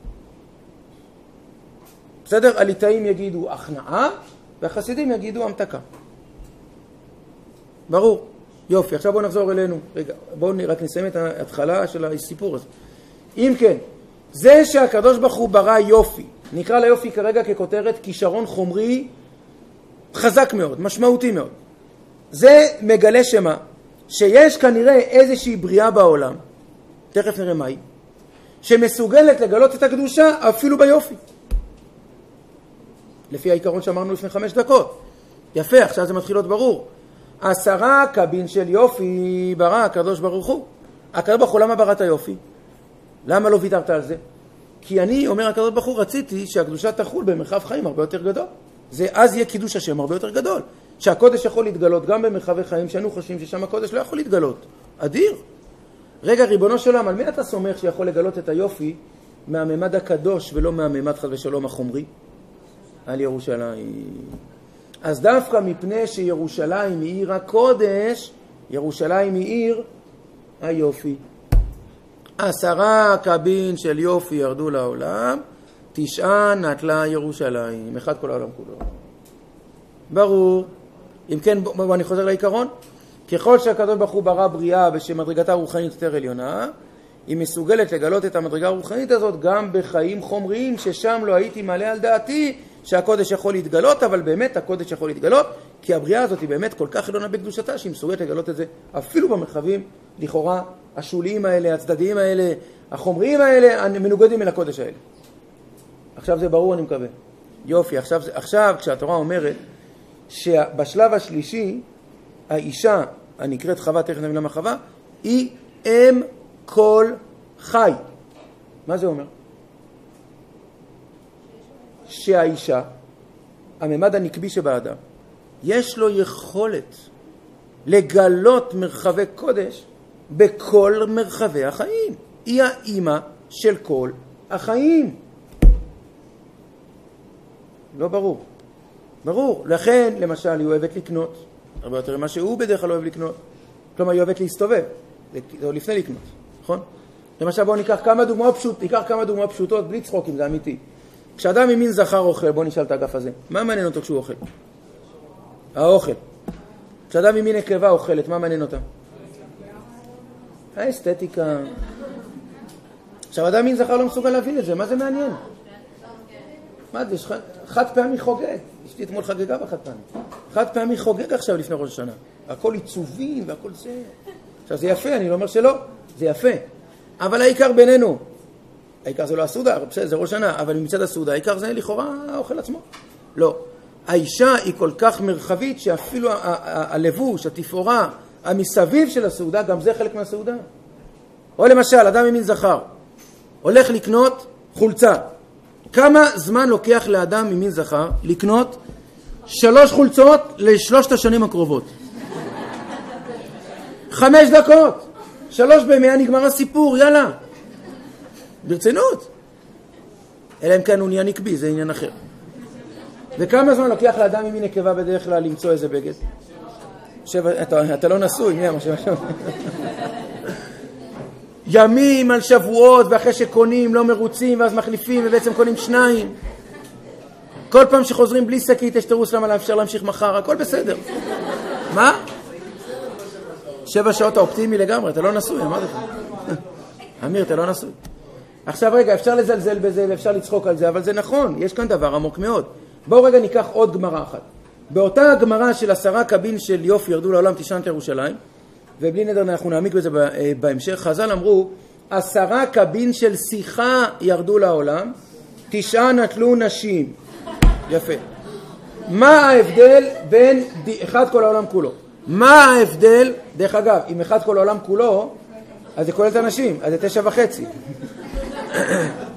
בסדר? הליטאים יגידו הכנעה, והחסידים יגידו המתקה. ברור. יופי, עכשיו בואו נחזור אלינו. רגע, בואו רק נסיים את ההתחלה של הסיפור הזה. אם כן, זה שהקדוש ברוך הוא ברא יופי, נקרא ליופי כרגע ככותרת כישרון חומרי חזק מאוד, משמעותי מאוד. זה מגלה שמה? שיש כנראה איזושהי בריאה בעולם, תכף נראה מהי, שמסוגלת לגלות את הקדושה אפילו ביופי. לפי העיקרון שאמרנו לפני חמש דקות. יפה, עכשיו זה מתחיל להיות ברור. עשרה קבין של יופי ברא הקדוש ברוך הוא. הקדוש ברוך הוא למה ברא את היופי? למה לא ויתרת על זה? כי אני, אומר הקדוש ברוך הוא, רציתי שהקדושה תחול במרחב חיים הרבה יותר גדול. זה, אז יהיה קידוש השם הרבה יותר גדול. שהקודש יכול להתגלות גם במרחבי חיים שאנו חושבים ששם הקודש לא יכול להתגלות. אדיר. רגע, ריבונו של עולם, על מי אתה סומך שיכול לגלות את היופי מהממד הקדוש ולא מהממד חס ושלום החומרי? על ירושלים. אז דווקא מפני שירושלים היא עיר הקודש, ירושלים היא עיר היופי. עשרה קבין של יופי ירדו לעולם, תשעה נטלה ירושלים, אחד כל העולם כולו. ברור. אם כן, בוא, אני חוזר לעיקרון. ככל שהקדוש ברוך הוא ברא בריאה ושמדרגתה רוחנית יותר עליונה, היא מסוגלת לגלות את המדרגה הרוחנית הזאת גם בחיים חומריים, ששם לא הייתי מעלה על דעתי שהקודש יכול להתגלות, אבל באמת הקודש יכול להתגלות, כי הבריאה הזאת היא באמת כל כך עליונה בקדושתה, שהיא מסוגלת לגלות את זה אפילו במרחבים, לכאורה, השוליים האלה, הצדדיים האלה, החומריים האלה, המנוגדים אל הקודש האלה. עכשיו זה ברור, אני מקווה. יופי, עכשיו, עכשיו כשהתורה אומרת שבשלב השלישי, האישה הנקראת חווה, תכף נבין למה חווה, היא אם כל חי. מה זה אומר? שהאישה, הממד הנקבי שבאדם, יש לו יכולת לגלות מרחבי קודש בכל מרחבי החיים. היא האימא של כל החיים. לא ברור. ברור. לכן, למשל, היא אוהבת לקנות. הרבה יותר ממה שהוא בדרך כלל אוהב לקנות. כלומר, היא אוהבת להסתובב. זה לפני לקנות. נכון? למשל, בואו ניקח כמה דוגמאות פשוטות, ניקח כמה דוגמאות פשוטות, בלי צחוק, אם זה אמיתי. כשאדם ממין זכר אוכל, בואו נשאל את האגף הזה. מה מעניין אותו כשהוא אוכל? האוכל. כשאדם ממין נקבה אוכלת, מה מעניין אותה? האסתטיקה. עכשיו, אדם ממין זכר לא מסוגל להבין את זה, מה זה מעניין? מה זה? חד פעמי חוגג. אשתי אתמול חגגה בחד פעמי. חד פעמי חוגג עכשיו לפני ראש השנה. הכל עיצובים והכל זה. עכשיו, זה יפה, אני לא אומר שלא. זה יפה. אבל העיקר בינינו. העיקר זה לא הסעודה, זה ראש שנה, אבל מצד הסעודה, העיקר זה לכאורה האוכל עצמו. לא. האישה היא כל כך מרחבית שאפילו הלבוש, התפאורה, המסביב של הסעודה, גם זה חלק מהסעודה. או למשל, אדם ממין זכר, הולך לקנות חולצה. כמה זמן לוקח לאדם ממין זכר לקנות שלוש חולצות לשלושת השנים הקרובות? חמש דקות. שלוש במאה נגמר הסיפור, יאללה. ברצינות. אלא אם כן הוא נהיה נקבי, זה עניין אחר. וכמה זמן לוקח לאדם ממין נקבה בדרך כלל למצוא איזה בגד? שבע, אתה, אתה לא נשוי, מי אמר שבע? ימים על שבועות, ואחרי שקונים לא מרוצים, ואז מחליפים, ובעצם קונים שניים. כל פעם שחוזרים בלי שקית, יש תירוץ למה לאפשר להמשיך מחר, הכל בסדר. מה? שבע שעות האופטימי לגמרי, אתה לא נשוי, אמרתי לך. אמיר, אתה לא נשוי. עכשיו רגע, אפשר לזלזל בזה ואפשר לצחוק על זה, אבל זה נכון, יש כאן דבר עמוק מאוד. בואו רגע ניקח עוד גמרא אחת. באותה הגמרא של עשרה קבין של יופי ירדו לעולם תשעה נטלה ירושלים, ובלי נדר אנחנו נעמיק בזה בהמשך, חז"ל אמרו, עשרה קבין של שיחה ירדו לעולם, תשעה נטלו נשים. יפה. מה ההבדל בין אחד כל העולם כולו? מה ההבדל, דרך אגב, אם אחד כל העולם כולו, אז זה כולל את הנשים, אז זה תשע וחצי.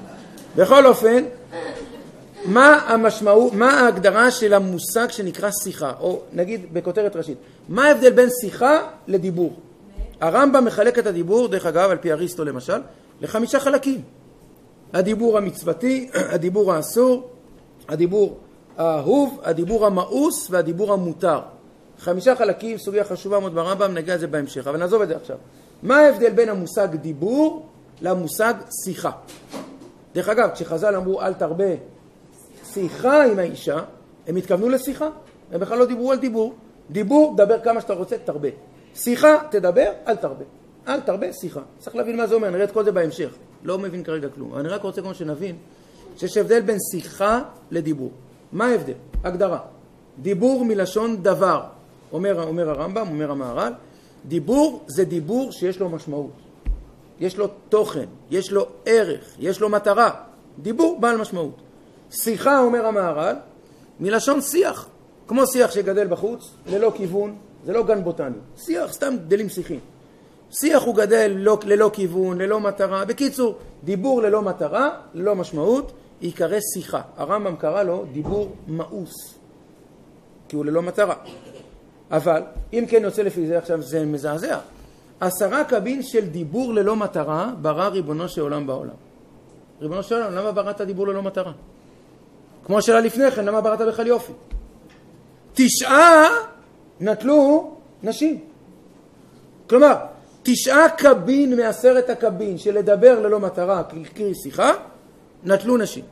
בכל אופן, מה המשמעות, מה ההגדרה של המושג שנקרא שיחה, או נגיד בכותרת ראשית, מה ההבדל בין שיחה לדיבור? הרמב"ם מחלק את הדיבור, דרך אגב, על פי אריסטו למשל, לחמישה חלקים. הדיבור המצוותי, הדיבור האסור, הדיבור האהוב, הדיבור המאוס והדיבור המותר. חמישה חלקים, סוגיה חשובה מאוד ברמב"ם, נגיע לזה בהמשך, אבל נעזוב את זה עכשיו. מה ההבדל בין המושג דיבור למושג שיחה? דרך אגב, כשחז"ל אמרו אל תרבה שיחה עם האישה, הם התכוונו לשיחה, הם בכלל לא דיברו על דיבור. דיבור, דבר כמה שאתה רוצה, תרבה. שיחה, תדבר, אל תרבה. אל תרבה, שיחה. צריך להבין מה זה אומר, נראה את כל זה בהמשך. לא מבין כרגע כלום. אני רק רוצה כמו שנבין שיש הבדל בין שיחה לדיבור. מה ההבדל? הגדרה. דיבור מלשון דבר. אומר, אומר הרמב"ם, אומר המהר"ל, דיבור זה דיבור שיש לו משמעות. יש לו תוכן, יש לו ערך, יש לו מטרה. דיבור בעל משמעות. שיחה, אומר המהר"ל, מלשון שיח. כמו שיח שגדל בחוץ, ללא כיוון, זה לא גן בוטני. שיח, סתם גדלים שיחים. שיח הוא גדל לא, ללא כיוון, ללא מטרה. בקיצור, דיבור ללא מטרה, ללא משמעות, יקרא שיחה. הרמב"ם קרא לו דיבור מאוס, כי הוא ללא מטרה. אבל, אם כן יוצא לפי זה, עכשיו זה מזעזע. עשרה קבין של דיבור ללא מטרה, ברא ריבונו של עולם בעולם. ריבונו של עולם, למה בראת דיבור ללא מטרה? כמו השאלה לפני כן, למה בראת בכלל יופי? תשעה נטלו נשים. כלומר, תשעה קבין מעשרת הקבין של לדבר ללא מטרה, קרי שיחה, נטלו נשים.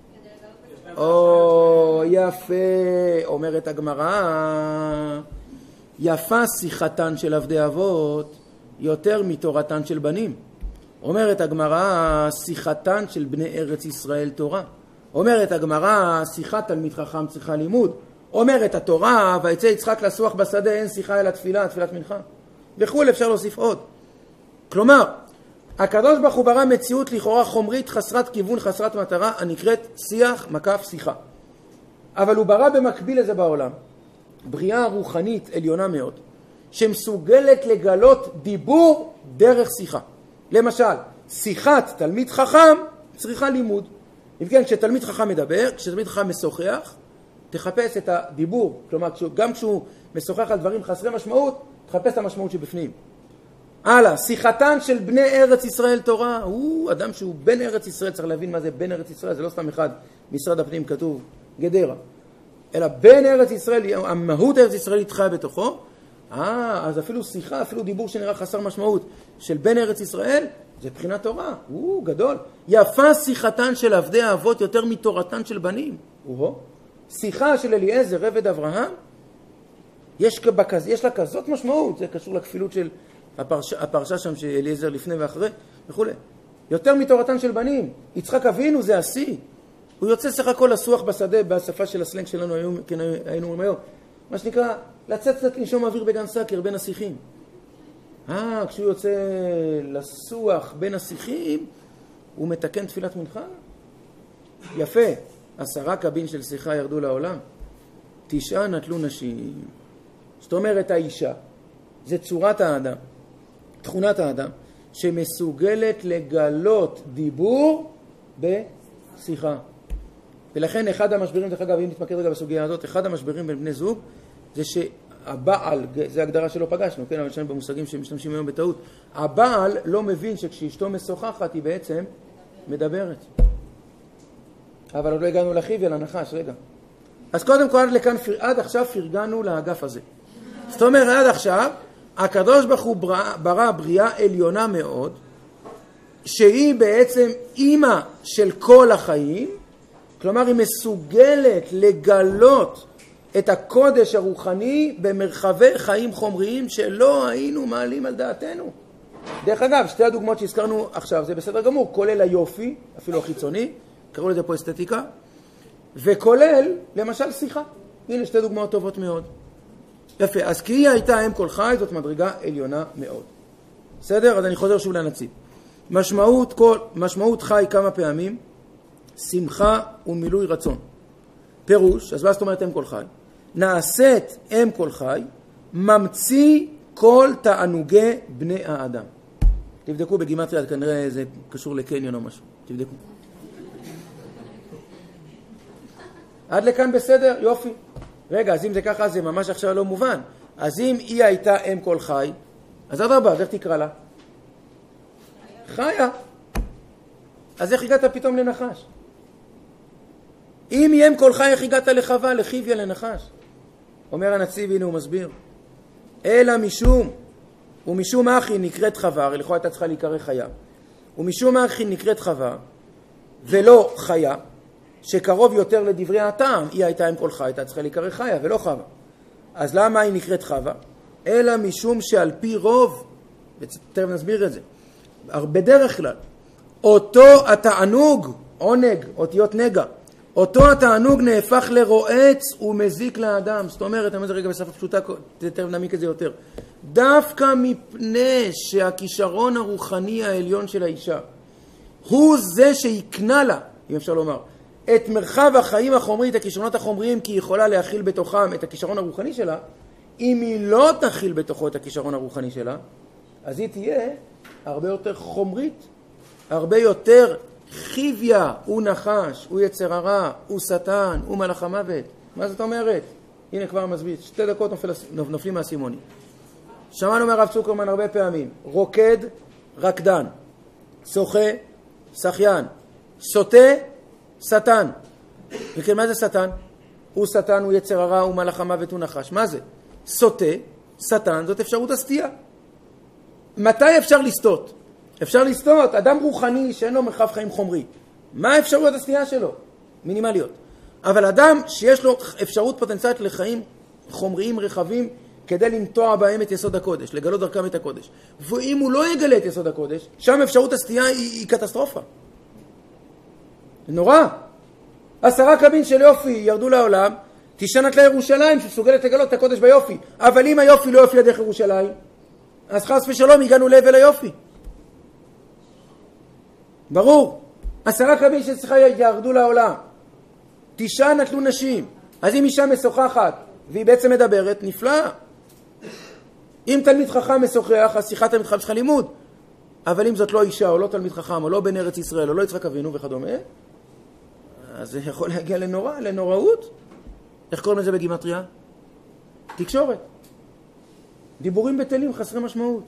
או, יפה, אומרת הגמרא, יפה שיחתן של עבדי אבות יותר מתורתן של בנים. אומרת הגמרא, שיחתן של בני ארץ ישראל תורה. אומרת הגמרא, שיחת תלמיד חכם צריכה לימוד. אומרת התורה, ויצא יצחק לסוח בשדה, אין שיחה אלא תפילה, תפילת מנחה. וכו', אפשר להוסיף עוד. כלומר, הקדוש ברוך הוא ברא מציאות לכאורה חומרית, חסרת כיוון, חסרת מטרה, הנקראת שיח מקף שיחה. אבל הוא ברא במקביל לזה בעולם, בריאה רוחנית עליונה מאוד, שמסוגלת לגלות דיבור דרך שיחה. למשל, שיחת תלמיד חכם צריכה לימוד. אם כן, כשתלמיד חכם מדבר, כשתלמיד חכם משוחח, תחפש את הדיבור. כלומר, גם כשהוא משוחח על דברים חסרי משמעות, תחפש את המשמעות שבפנים. הלאה, שיחתן של בני ארץ ישראל תורה. הוא אדם שהוא בן ארץ ישראל, צריך להבין מה זה בן ארץ ישראל, זה לא סתם אחד, משרד הפנים כתוב גדרה. אלא בן ארץ ישראל, המהות ארץ ישראל התחיה בתוכו. אה, אז אפילו שיחה, אפילו דיבור שנראה חסר משמעות של בן ארץ ישראל, זה בחינת תורה. הוא גדול. יפה שיחתן של עבדי האבות יותר מתורתן של בנים. הוא שיחה של אליעזר, עבד אברהם, יש, בכז, יש לה כזאת משמעות, זה קשור לכפילות של הפרש, הפרשה שם של אליעזר לפני ואחרי וכו'. יותר מתורתן של בנים. יצחק אבינו זה השיא. הוא יוצא סך הכל לסוח בשדה, בשפה של הסלנג שלנו היום, כן, היינו אומרים היום. מה שנקרא, לצאת קצת לנשום אוויר בגן סקר, בין השיחים. אה, כשהוא יוצא לסוח בין השיחים, הוא מתקן תפילת מנחה? יפה. עשרה קבין של שיחה ירדו לעולם. תשעה נטלו נשים. זאת אומרת, האישה, זה צורת האדם, תכונת האדם, שמסוגלת לגלות דיבור בשיחה. ולכן אחד המשברים, דרך אגב, אם נתמקד רגע בסוגיה הזאת, אחד המשברים בין בני זוג, זה שהבעל, זה הגדרה שלא פגשנו, כן, אבל יש לנו במושגים שמשתמשים היום בטעות, הבעל לא מבין שכשאשתו משוחחת היא בעצם מדברת. אבל עוד לא הגענו לחיווי, לנחש, רגע. אז קודם כל עד לכאן, עד עכשיו פרגנו לאגף הזה. זאת אומרת, עד עכשיו, הקדוש ברוך הוא ברא בריאה עליונה מאוד, שהיא בעצם אימא של כל החיים, כלומר היא מסוגלת לגלות את הקודש הרוחני במרחבי חיים חומריים שלא היינו מעלים על דעתנו. דרך אגב, שתי הדוגמאות שהזכרנו עכשיו זה בסדר גמור, כולל היופי, אפילו החיצוני, קראו לזה פה אסתטיקה, וכולל למשל שיחה. הנה שתי דוגמאות טובות מאוד. יפה, אז כי היא הייתה אם כל חי, זאת מדרגה עליונה מאוד. בסדר? אז אני חוזר שוב לנציב. משמעות, כל, משמעות חי כמה פעמים, שמחה ומילוי רצון. פירוש, אז מה זאת אומרת אם כל חי? נעשית אם כל חי, ממציא כל תענוגי בני האדם. תבדקו בגימטריה, כנראה זה קשור לקניון או משהו. תבדקו. עד לכאן בסדר? יופי. רגע, אז אם זה ככה, זה ממש עכשיו לא מובן. אז אם היא הייתה אם כל חי, אז עד רבה, אז איך תקרא לה? חיה. אז איך הגעת פתאום לנחש? אם היא אם כל חי, איך הגעת לחווה, לחיביה, לנחש? אומר הנציב, הנה הוא מסביר. אלא משום, ומשום אחי נקראת חווה, הרי לכאורה הייתה צריכה להיקרא חיה, ומשום אחי נקראת חווה, ולא חיה, שקרוב יותר לדברי הטעם, היא הייתה עם כל חי, הייתה צריכה להיקרא חיה ולא חווה. אז למה היא נקראת חווה? אלא משום שעל פי רוב, ותכף נסביר את זה, בדרך כלל, אותו התענוג, עונג, אותיות נגע, אותו התענוג נהפך לרועץ ומזיק לאדם. זאת אומרת, אני אומר את זה רגע בשפה פשוטה, תכף נעמיק את זה יותר. דווקא מפני שהכישרון הרוחני העליון של האישה, הוא זה שיקנה לה, אם אפשר לומר, את מרחב החיים החומרי, את הכישרונות החומריים, כי היא יכולה להכיל בתוכם את הכישרון הרוחני שלה. אם היא לא תכיל בתוכו את הכישרון הרוחני שלה, אז היא תהיה הרבה יותר חומרית, הרבה יותר חיביה, הוא נחש, הוא יצר הרע, הוא שטן, הוא מלאך המוות. מה זאת אומרת? הנה כבר מסביר, שתי דקות נופל, נופלים מהסימוני. שמענו מהרב צוקרמן הרבה פעמים, רוקד, רקדן, שוחה, שחיין, שותה, שטן. וכן, מה זה שטן? הוא שטן, הוא יצר הרע, הוא מלאך המוות, הוא נחש. מה זה? שותה, שטן, זאת אפשרות הסתייה. מתי אפשר לסתות? אפשר לסתות, אדם רוחני שאין לו מרחב חיים חומרי. מה האפשרויות הסתייה שלו? מינימליות. אבל אדם שיש לו אפשרות פוטנציאלית לחיים חומריים רחבים, כדי לנטוע בהם את יסוד הקודש, לגלות דרכם את הקודש. ואם הוא לא יגלה את יסוד הקודש, שם אפשרות הסתייה היא, היא קטסטרופה. נורא. עשרה קבין של יופי ירדו לעולם, תשענת לירושלים שסוגלת לגלות את הקודש ביופי. אבל אם היופי לא יופיע דרך ירושלים, אז חס ושלום הגענו להבל היופי. ברור. עשרה קבין של שיחה ירדו לעולם, תשעה נטלו נשים. אז אם אישה משוחחת והיא בעצם מדברת, נפלא. אם תלמיד חכם משוחח, אז שיחת תלמיד חכם שלך לימוד. אבל אם זאת לא אישה או לא תלמיד חכם או לא בן ארץ ישראל או לא יצחק אבינו וכדומה, אז זה יכול להגיע לנורא, לנוראות. איך קוראים לזה בגימטריה? תקשורת. דיבורים בטלים חסרי משמעות.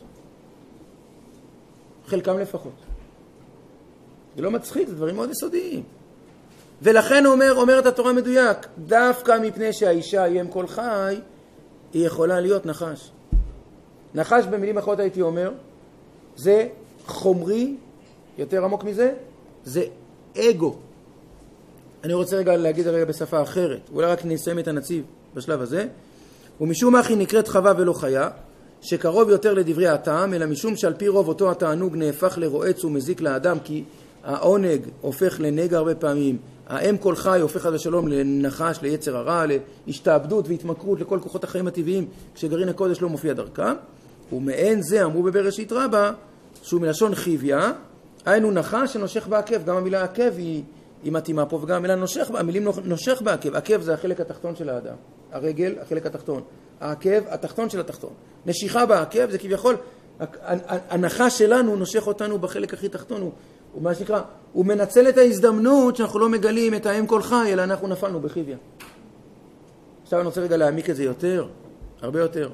חלקם לפחות. זה לא מצחיק, זה דברים מאוד יסודיים. ולכן אומר, אומרת התורה מדויק, דווקא מפני שהאישה היא אם כל חי, היא יכולה להיות נחש. נחש במילים אחרות הייתי אומר, זה חומרי, יותר עמוק מזה, זה אגו. אני רוצה רגע להגיד רגע בשפה אחרת, אולי רק נסיים את הנציב בשלב הזה. ומשום אחי נקראת חווה ולא חיה, שקרוב יותר לדברי הטעם, אלא משום שעל פי רוב אותו התענוג נהפך לרועץ ומזיק לאדם, כי העונג הופך לנגע הרבה פעמים, האם כל חי הופך עד השלום לנחש, ליצר הרע, להשתעבדות והתמכרות לכל כוחות החיים הטבעיים, כשגרעין הקודש לא מופיע דרכם. ומעין זה אמרו בבראשית רבה, שהוא מלשון חיביה, היינו נחש שנושך בעקב. גם המילה עקב היא, היא מתאימה פה, וגם המילה נושך, המילים נושך בעקב. עקב זה החלק התחתון של האדם, הרגל, החלק התחתון, העקב, התחתון של התחתון. נשיכה בעקב זה כביכול, הנחש שלנו נושך אותנו בחלק הכי תחתון, הוא, הוא מה שנקרא, הוא מנצל את ההזדמנות שאנחנו לא מגלים את האם כל חי, אלא אנחנו נפלנו בחיביה. עכשיו אני רוצה רגע להעמיק את זה יותר, הרבה יותר.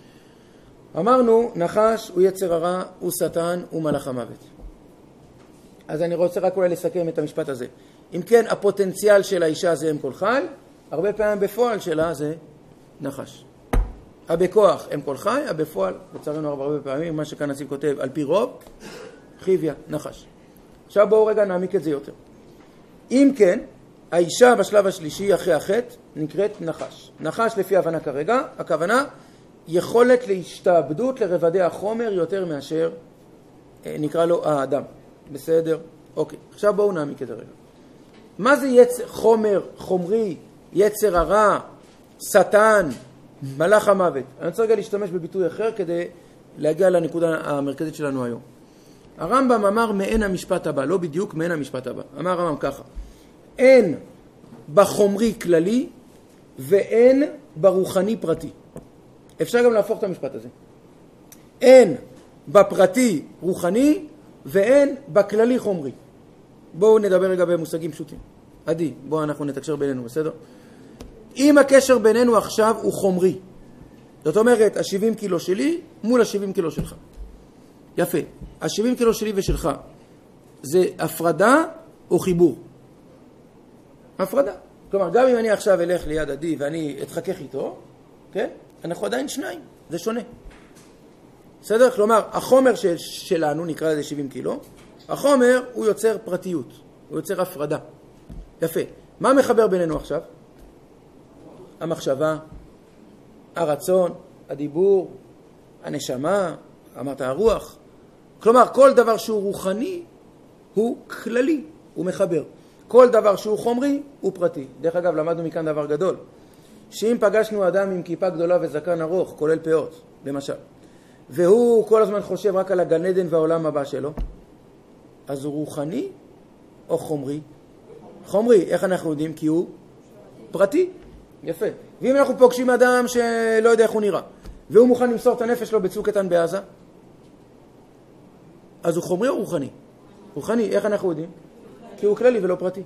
אמרנו, נחש הוא יצר הרע, הוא שטן, הוא מלאך המוות. אז אני רוצה רק אולי לסכם את המשפט הזה. אם כן, הפוטנציאל של האישה זה אם כל חי, הרבה פעמים בפועל שלה זה נחש. הבכוח אם כל חי, הבפועל, לצערנו הרבה פעמים, מה שכאן נציב כותב, על פי רוב, חיביה, נחש. עכשיו בואו רגע נעמיק את זה יותר. אם כן, האישה בשלב השלישי אחרי החטא נקראת נחש. נחש לפי הבנה כרגע, הכוונה יכולת להשתעבדות לרבדי החומר יותר מאשר נקרא לו האדם. בסדר? אוקיי. עכשיו בואו נעמיק את זה רגע. מה זה יצר, חומר, חומרי, יצר הרע, שטן, מלאך המוות? אני רוצה רגע להשתמש בביטוי אחר כדי להגיע לנקודה המרכזית שלנו היום. הרמב"ם אמר מעין המשפט הבא, לא בדיוק מעין המשפט הבא. אמר הרמב"ם ככה, אין בחומרי כללי ואין ברוחני פרטי. אפשר גם להפוך את המשפט הזה. אין בפרטי רוחני ואין בכללי חומרי. בואו נדבר רגע במושגים פשוטים. עדי, בוא אנחנו נתקשר בינינו, בסדר? אם הקשר בינינו עכשיו הוא חומרי, זאת אומרת, ה-שבעים קילו שלי מול ה-שבעים קילו שלך. יפה. ה-שבעים קילו שלי ושלך, זה הפרדה או חיבור? הפרדה. כלומר, גם אם אני עכשיו אלך ליד עדי ואני אתחכך איתו, כן? אנחנו עדיין שניים, זה שונה. בסדר? כלומר, החומר של, שלנו, נקרא לזה שבעים קילו, החומר הוא יוצר פרטיות, הוא יוצר הפרדה. יפה. מה מחבר בינינו עכשיו? המחשבה, הרצון, הדיבור, הנשמה, אמרת הרוח. כלומר, כל דבר שהוא רוחני הוא כללי, הוא מחבר. כל דבר שהוא חומרי הוא פרטי. דרך אגב, למדנו מכאן דבר גדול. שאם פגשנו אדם עם כיפה גדולה וזקן ארוך, כולל פאות, למשל, והוא כל הזמן חושב רק על הגן עדן והעולם הבא שלו, אז הוא רוחני או חומרי? חומרי. איך אנחנו יודעים? כי הוא פרטי. יפה. ואם אנחנו פוגשים אדם שלא יודע איך הוא נראה, והוא מוכן למסור את הנפש שלו בצוק איתן בעזה, אז הוא חומרי או רוחני? רוחני. איך אנחנו יודעים? כי הוא כללי ולא פרטי.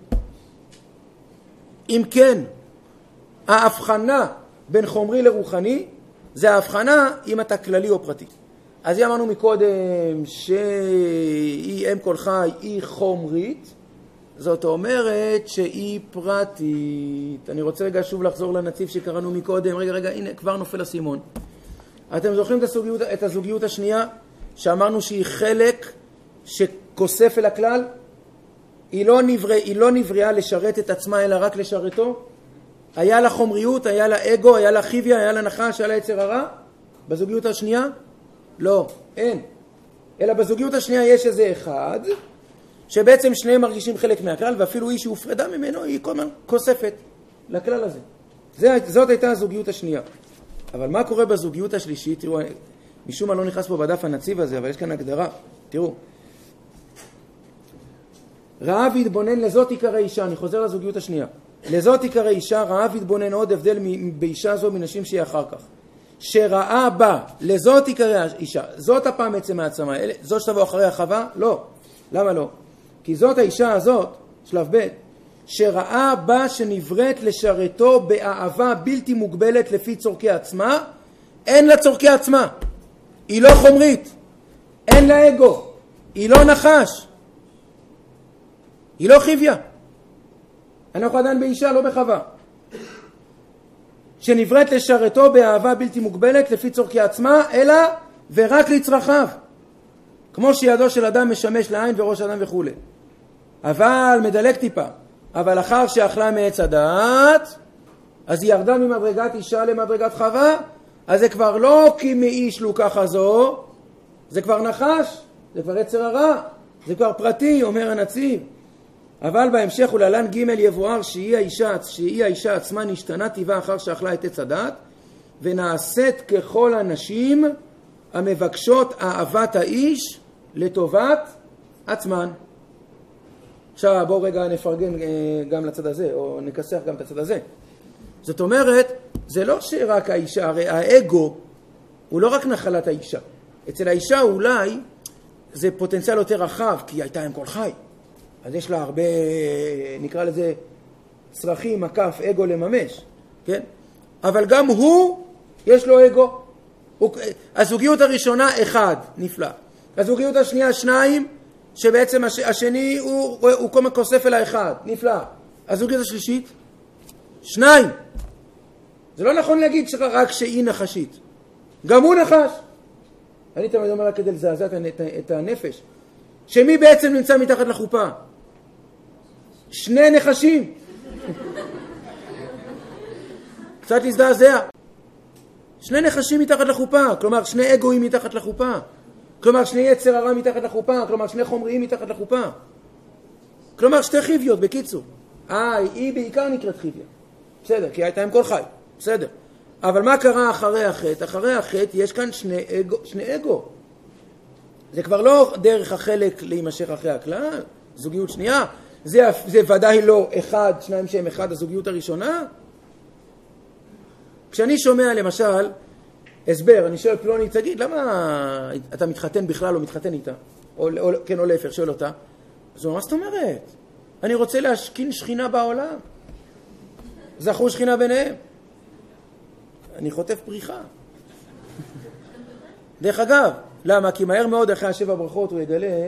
אם כן, ההבחנה בין חומרי לרוחני, זה ההבחנה אם אתה כללי או פרטי. אז אמרנו מקודם שהיא אם כל חי, היא חומרית, זאת אומרת שהיא פרטית. אני רוצה רגע שוב לחזור לנציב שקראנו מקודם. רגע, רגע, הנה, כבר נופל הסימון. אתם זוכרים את הזוגיות, את הזוגיות השנייה, שאמרנו שהיא חלק שכוסף אל הכלל? היא לא נברא, היא לא נבראה לשרת את עצמה, אלא רק לשרתו. היה לה חומריות, היה לה אגו, היה לה חיביה, היה לה נחש, היה לה יצר הרע. בזוגיות השנייה? לא, אין. אלא בזוגיות השנייה יש איזה אחד, שבעצם שניהם מרגישים חלק מהכלל, ואפילו היא שהופרדה ממנו, היא כל הזמן כוספת לכלל הזה. זה, זאת הייתה הזוגיות השנייה. אבל מה קורה בזוגיות השלישית? תראו, משום מה לא נכנס פה בדף הנציב הזה, אבל יש כאן הגדרה. תראו. ראה והתבונן, לזאת עיקר האישה, אני חוזר לזוגיות השנייה. לזאת עיקר האישה, ראה והתבונן, עוד הבדל באישה זו מנשים שהיא אחר כך. שראה בה, לזאת עיקר האישה, זאת הפעם עצם העצמה, זאת שתבוא אחרי החווה? לא. למה לא? כי זאת האישה הזאת, שלב ב', שראה בה שנבראת לשרתו באהבה בלתי מוגבלת לפי צורכי עצמה, אין לה צורכי עצמה, היא לא חומרית, אין לה אגו, היא לא נחש, היא לא חיביה. אנחנו עדיין באישה, לא בחווה. שנבראת לשרתו באהבה בלתי מוגבלת לפי צורכי עצמה, אלא ורק לצרכיו. כמו שידו של אדם משמש לעין וראש אדם וכו'. אבל מדלג טיפה. אבל אחר שאכלה מעץ הדעת, אז היא ירדה ממדרגת אישה למדרגת חווה, אז זה כבר לא כי מאיש לא ככה זו, זה כבר נחש, זה כבר יצר הרע, זה כבר פרטי, אומר הנציב. אבל בהמשך ולהלן ג' יבואר שהיא האישה, שהיא האישה עצמה נשתנה טבעה אחר שאכלה את עץ הדעת, ונעשית ככל הנשים המבקשות אהבת האיש לטובת עצמן. עכשיו בואו רגע נפרגן גם לצד הזה, או נכסח גם את הצד הזה. זאת אומרת, זה לא שרק האישה, הרי האגו הוא לא רק נחלת האישה. אצל האישה אולי זה פוטנציאל יותר רחב, כי היא הייתה עם כל חי. אז יש לה הרבה, נקרא לזה, צרכים, מקף, אגו לממש, כן? אבל גם הוא, יש לו אגו. הוא, הזוגיות הראשונה, אחד, נפלא. הזוגיות השנייה, שניים, שבעצם הש, השני הוא, הוא כל כוסף אל האחד, נפלא. הזוגיות השלישית, שניים. זה לא נכון להגיד רק שהיא נחשית. גם הוא נחש. אני תמיד אומר לה כדי לזעזע את, את הנפש. שמי בעצם נמצא מתחת לחופה? שני נחשים. קצת להזדעזע. שני נחשים מתחת לחופה, כלומר שני אגואים מתחת לחופה, כלומר שני יצר הרע מתחת לחופה, כלומר שני חומריים מתחת לחופה, כלומר שתי חיביות בקיצור. אה, היא בעיקר נקראת חיביה, בסדר, כי הייתה עם כל חי, בסדר. אבל מה קרה אחרי החטא? אחרי החטא יש כאן שני אגו, שני אגו. זה כבר לא דרך החלק להימשך אחרי הכלל, זוגיות שנייה, זה, זה ודאי לא אחד, שניים שהם אחד, הזוגיות הראשונה. כשאני שומע למשל הסבר, אני שואל פלוני, תגיד, למה אתה מתחתן בכלל או מתחתן איתה? או, או, כן או להפך, שואל אותה. אז הוא אומר, מה זאת אומרת? אני רוצה להשכין שכינה בעולם. זכו שכינה ביניהם. אני חוטף פריחה. דרך אגב, למה? כי מהר מאוד אחרי השבע ברכות הוא יגלה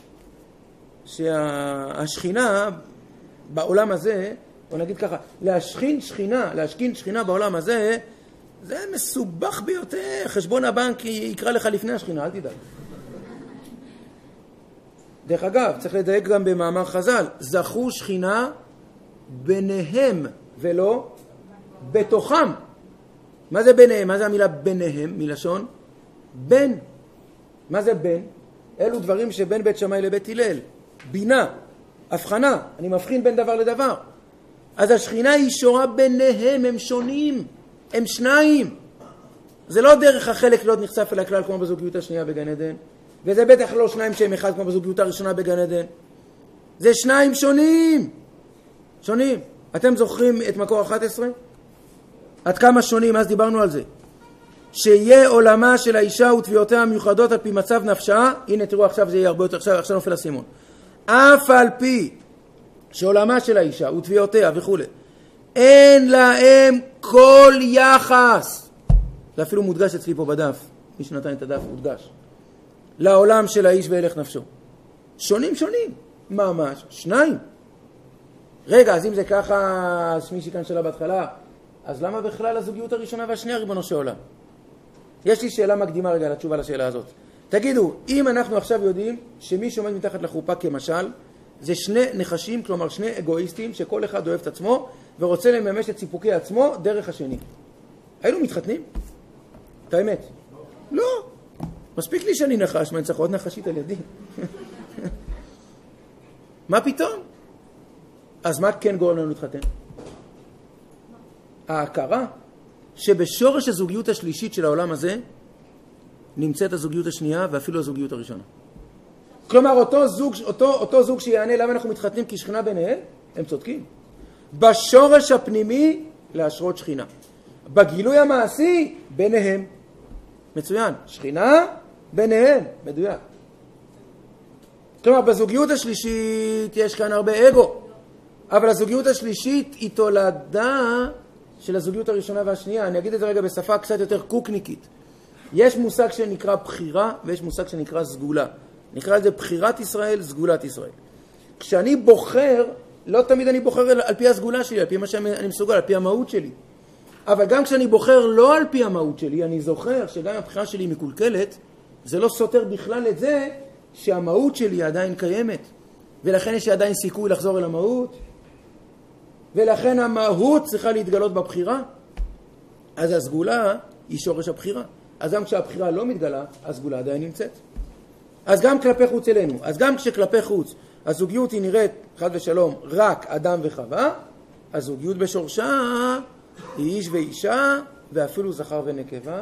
שהשכינה בעולם הזה, או נגיד ככה, להשכין שכינה, להשכין שכינה בעולם הזה, זה מסובך ביותר. חשבון הבנק יקרא לך לפני השכינה, אל תדאג. דרך אגב, צריך לדייק גם במאמר חז"ל, זכו שכינה ביניהם ולא בתוכם. מה זה ביניהם? מה זה המילה ביניהם? מלשון בן. מה זה בן? אלו דברים שבין בית שמאי לבית הלל. בינה, הבחנה, אני מבחין בין דבר לדבר. אז השכינה היא שורה ביניהם, הם שונים, הם שניים. זה לא דרך החלק להיות נחשף אל הכלל כמו בזוגיות השנייה בגן עדן, וזה בטח לא שניים שהם אחד כמו בזוגיות הראשונה בגן עדן. זה שניים שונים. שונים. אתם זוכרים את מקור אחת עשרה? עד כמה שונים, אז דיברנו על זה. שיהיה עולמה של האישה ותביעותיה המיוחדות על פי מצב נפשה. הנה תראו, עכשיו זה יהיה הרבה יותר, עכשיו, עכשיו נופל הסימון. אף על פי שעולמה של האישה ותביעותיה וכו', אין להם כל יחס. זה אפילו מודגש אצלי פה בדף. מי שנתן את הדף מודגש. לעולם של האיש והלך נפשו. שונים שונים. ממש. שניים. רגע, אז אם זה ככה, שמישי כאן שאלה בהתחלה, אז למה בכלל הזוגיות הראשונה והשנייה ריבונו של עולם? יש לי שאלה מקדימה רגע לתשובה לשאלה הזאת. תגידו, אם אנחנו עכשיו יודעים שמי שעומד מתחת לחופה כמשל, זה שני נחשים, כלומר שני אגואיסטים, שכל אחד אוהב את עצמו ורוצה לממש את סיפוקי עצמו דרך השני. היינו מתחתנים? את האמת. לא. מספיק לי שאני נחש, מה אני צריך עוד נחשית על ידי? מה פתאום? אז מה כן גורם לנו להתחתן? ההכרה שבשורש הזוגיות השלישית של העולם הזה נמצאת הזוגיות השנייה ואפילו הזוגיות הראשונה. כלומר, אותו זוג, אותו, אותו זוג שיענה למה אנחנו מתחתנים כי שכינה ביניהם, הם צודקים. בשורש הפנימי להשרות שכינה. בגילוי המעשי ביניהם. מצוין. שכינה ביניהם. מדויק. כלומר, בזוגיות השלישית יש כאן הרבה אגו. אבל הזוגיות השלישית היא תולדה של הזוגיות הראשונה והשנייה. אני אגיד את זה רגע בשפה קצת יותר קוקניקית. יש מושג שנקרא בחירה ויש מושג שנקרא סגולה. נקרא את זה בחירת ישראל, סגולת ישראל. כשאני בוחר, לא תמיד אני בוחר על פי הסגולה שלי, על פי מה שאני מסוגל, על פי המהות שלי. אבל גם כשאני בוחר לא על פי המהות שלי, אני זוכר שגם הבחירה שלי מקולקלת, זה לא סותר בכלל את זה שהמהות שלי עדיין קיימת. ולכן יש עדיין סיכוי לחזור אל המהות. ולכן המהות צריכה להתגלות בבחירה. אז הסגולה היא שורש הבחירה. אז גם כשהבחירה לא מתגלה, הסגולה עדיין נמצאת. אז גם כלפי חוץ אלינו. אז גם כשכלפי חוץ הזוגיות היא נראית, חד ושלום, רק אדם וחווה, הזוגיות בשורשה היא איש ואישה, ואפילו זכר ונקבה.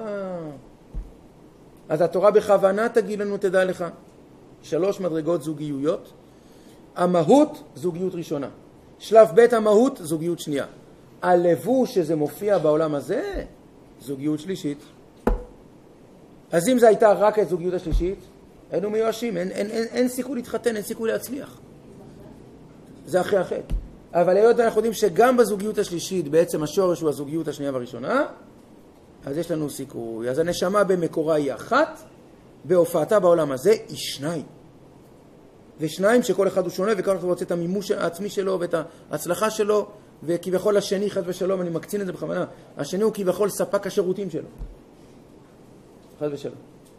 אז התורה בכוונה תגיד לנו, תדע לך, שלוש מדרגות זוגיות. המהות, זוגיות ראשונה. שלב ב' המהות, זוגיות שנייה. הלבוש שזה מופיע בעולם הזה, זוגיות שלישית. אז אם זה הייתה רק את זוגיות השלישית, היינו מיואשים, אין, אין, אין, אין סיכוי להתחתן, אין סיכוי להצליח. זה אחרי אחרי. אבל היות אנחנו יודעים שגם בזוגיות השלישית בעצם השורש הוא הזוגיות השנייה והראשונה, אז יש לנו סיכוי. אז הנשמה במקורה היא אחת, בהופעתה בעולם הזה היא שניים. ושניים שכל אחד הוא שונה וכל אחד רוצה את המימוש העצמי שלו ואת ההצלחה שלו, וכביכול השני חד ושלום, אני מקצין את זה בכוונה, השני הוא כביכול ספק השירותים שלו. חד ושלום.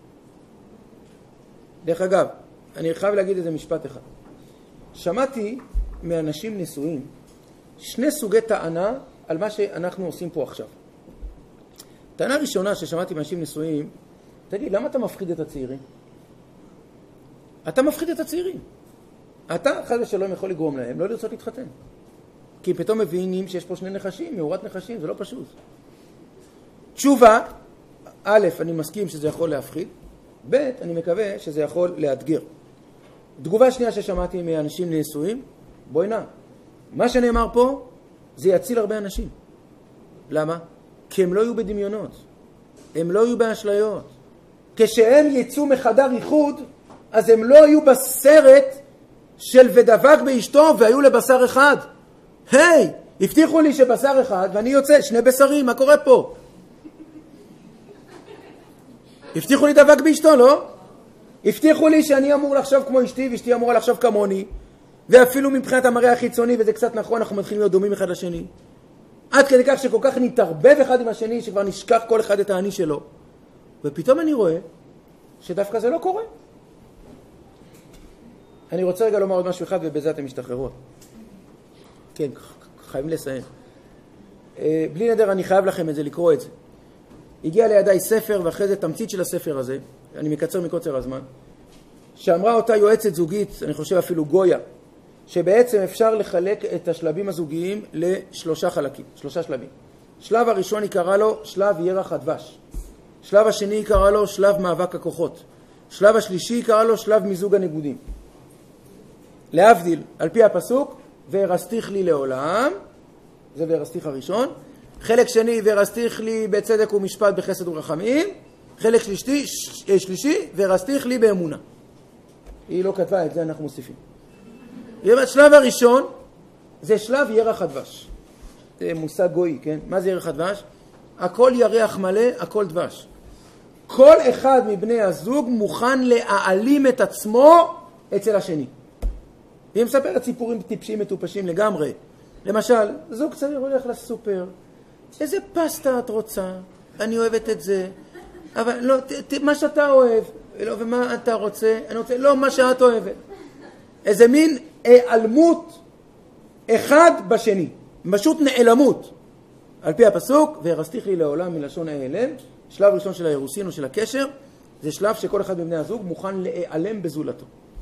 דרך אגב, אני חייב להגיד איזה משפט אחד. שמעתי מאנשים נשואים שני סוגי טענה על מה שאנחנו עושים פה עכשיו. טענה ראשונה ששמעתי מאנשים נשואים, תגיד, למה אתה מפחיד את הצעירים? אתה מפחיד את הצעירים. אתה, חד ושלום, יכול לגרום להם לא לרצות להתחתן. כי פתאום מבינים שיש פה שני נחשים, מאורת נחשים, זה לא פשוט. תשובה, א', אני מסכים שזה יכול להפחיד, ב', אני מקווה שזה יכול לאתגר. תגובה שנייה ששמעתי מאנשים נשואים, בואי נע. מה שנאמר פה, זה יציל הרבה אנשים. למה? כי הם לא יהיו בדמיונות. הם לא יהיו באשליות. כשהם יצאו מחדר איחוד, אז הם לא יהיו בסרט של ודבק באשתו והיו לבשר אחד. היי, הבטיחו לי שבשר אחד ואני יוצא, שני בשרים, מה קורה פה? הבטיחו לי דבק באשתו, לא? הבטיחו לי שאני אמור לחשוב כמו אשתי ואשתי אמורה לחשוב כמוני, ואפילו מבחינת המראה החיצוני, וזה קצת נכון, אנחנו מתחילים להיות דומים אחד לשני. עד כדי כך שכל כך נתערבב אחד עם השני, שכבר נשכח כל אחד את העני שלו. ופתאום אני רואה שדווקא זה לא קורה. אני רוצה רגע לומר עוד משהו אחד, ובזה אתם משתחררות. כן, חייבים לסיים. בלי נדר, אני חייב לכם את זה, לקרוא את זה. הגיע לידיי ספר, ואחרי זה תמצית של הספר הזה, אני מקצר מקוצר הזמן, שאמרה אותה יועצת זוגית, אני חושב אפילו גויה, שבעצם אפשר לחלק את השלבים הזוגיים לשלושה חלקים, שלושה שלבים. שלב הראשון יקרא לו שלב ירח הדבש. שלב השני יקרא לו שלב מאבק הכוחות. שלב השלישי יקרא לו שלב מיזוג הניגודים. להבדיל, על פי הפסוק, והרסתיך לי לעולם, זה והרסתיך הראשון. חלק שני, והרסתיך לי בצדק ומשפט בחסד ורחמים. חלק שלישי, שלישי והרסתיך לי באמונה. היא לא כתבה את זה, אנחנו מוסיפים. השלב הראשון זה שלב ירח הדבש. זה מושג גוי, כן? מה זה ירח הדבש? הכל ירח מלא, הכל דבש. כל אחד מבני הזוג מוכן להעלים את עצמו אצל השני. היא מספרת סיפורים טיפשים מטופשים לגמרי. למשל, זוג צעיר הולך לסופר, איזה פסטה את רוצה? אני אוהבת את זה. אבל לא, ת, ת, מה שאתה אוהב, לא, ומה אתה רוצה? אני רוצה, לא, מה שאת אוהבת. איזה מין העלמות אחד בשני. פשוט נעלמות. על פי הפסוק, והרסתיך לי לעולם מלשון העלם, שלב ראשון של האירוסין או של הקשר, זה שלב שכל אחד מבני הזוג מוכן להיעלם בזולתו.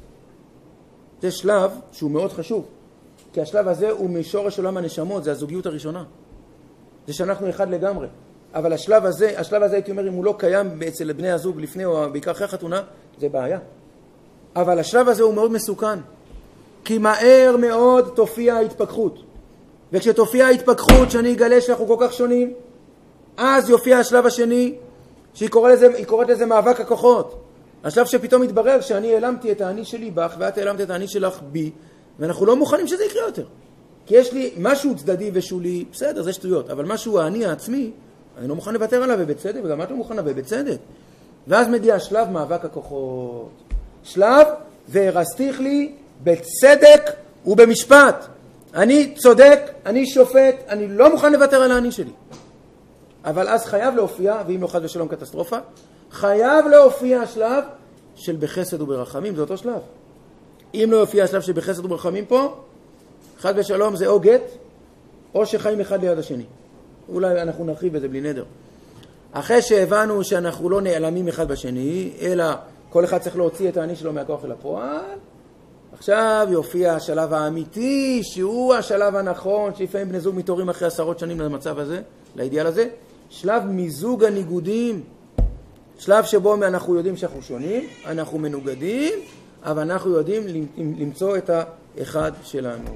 זה שלב שהוא מאוד חשוב, כי השלב הזה הוא משורש עולם הנשמות, זה הזוגיות הראשונה. זה שאנחנו אחד לגמרי. אבל השלב הזה, השלב הזה הייתי אומר, אם הוא לא קיים אצל בני הזוג לפני או בעיקר אחרי חתונה, זה בעיה. אבל השלב הזה הוא מאוד מסוכן, כי מהר מאוד תופיע ההתפכחות. וכשתופיע ההתפכחות, שאני אגלה שאנחנו כל כך שונים, אז יופיע השלב השני, שהיא קוראת לזה, היא קוראת לזה מאבק הכוחות. השלב שפתאום מתברר שאני העלמתי את העני שלי בך, ואת העלמת את העני שלך בי, ואנחנו לא מוכנים שזה יקרה יותר. כי יש לי משהו צדדי ושולי, בסדר, זה שטויות, אבל משהו העני העצמי, אני לא מוכן לוותר עליו ובצדק, וגם את לא מוכנה ובצדק. ואז מגיע השלב מאבק הכוחות. שלב, והרסתיך לי בצדק ובמשפט. אני צודק, אני שופט, אני לא מוכן לוותר על העני שלי. אבל אז חייב להופיע, ואם לא חד ושלום קטסטרופה, חייב להופיע השלב של בחסד וברחמים, זה אותו שלב. אם לא יופיע השלב של בחסד וברחמים פה, חד ושלום זה או גט, או שחיים אחד ליד השני. אולי אנחנו נרחיב בזה בלי נדר. אחרי שהבנו שאנחנו לא נעלמים אחד בשני, אלא כל אחד צריך להוציא את העני שלו מהכוח אל הפועל, עכשיו יופיע השלב האמיתי, שהוא השלב הנכון, שלפעמים בני זוג מתעוררים אחרי עשרות שנים למצב הזה, לאידיאל הזה, שלב מיזוג הניגודים, שלב שבו אנחנו יודעים שאנחנו שונים, אנחנו מנוגדים, אבל אנחנו יודעים למצוא את האחד שלנו.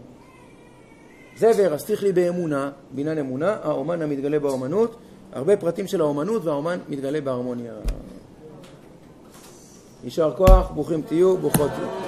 זה והרסתיך לי באמונה, בינן אמונה, האומן המתגלה באומנות, הרבה פרטים של האומנות והאומן מתגלה בהרמוניה. יישר כוח, ברוכים תהיו, ברוכות תהיו.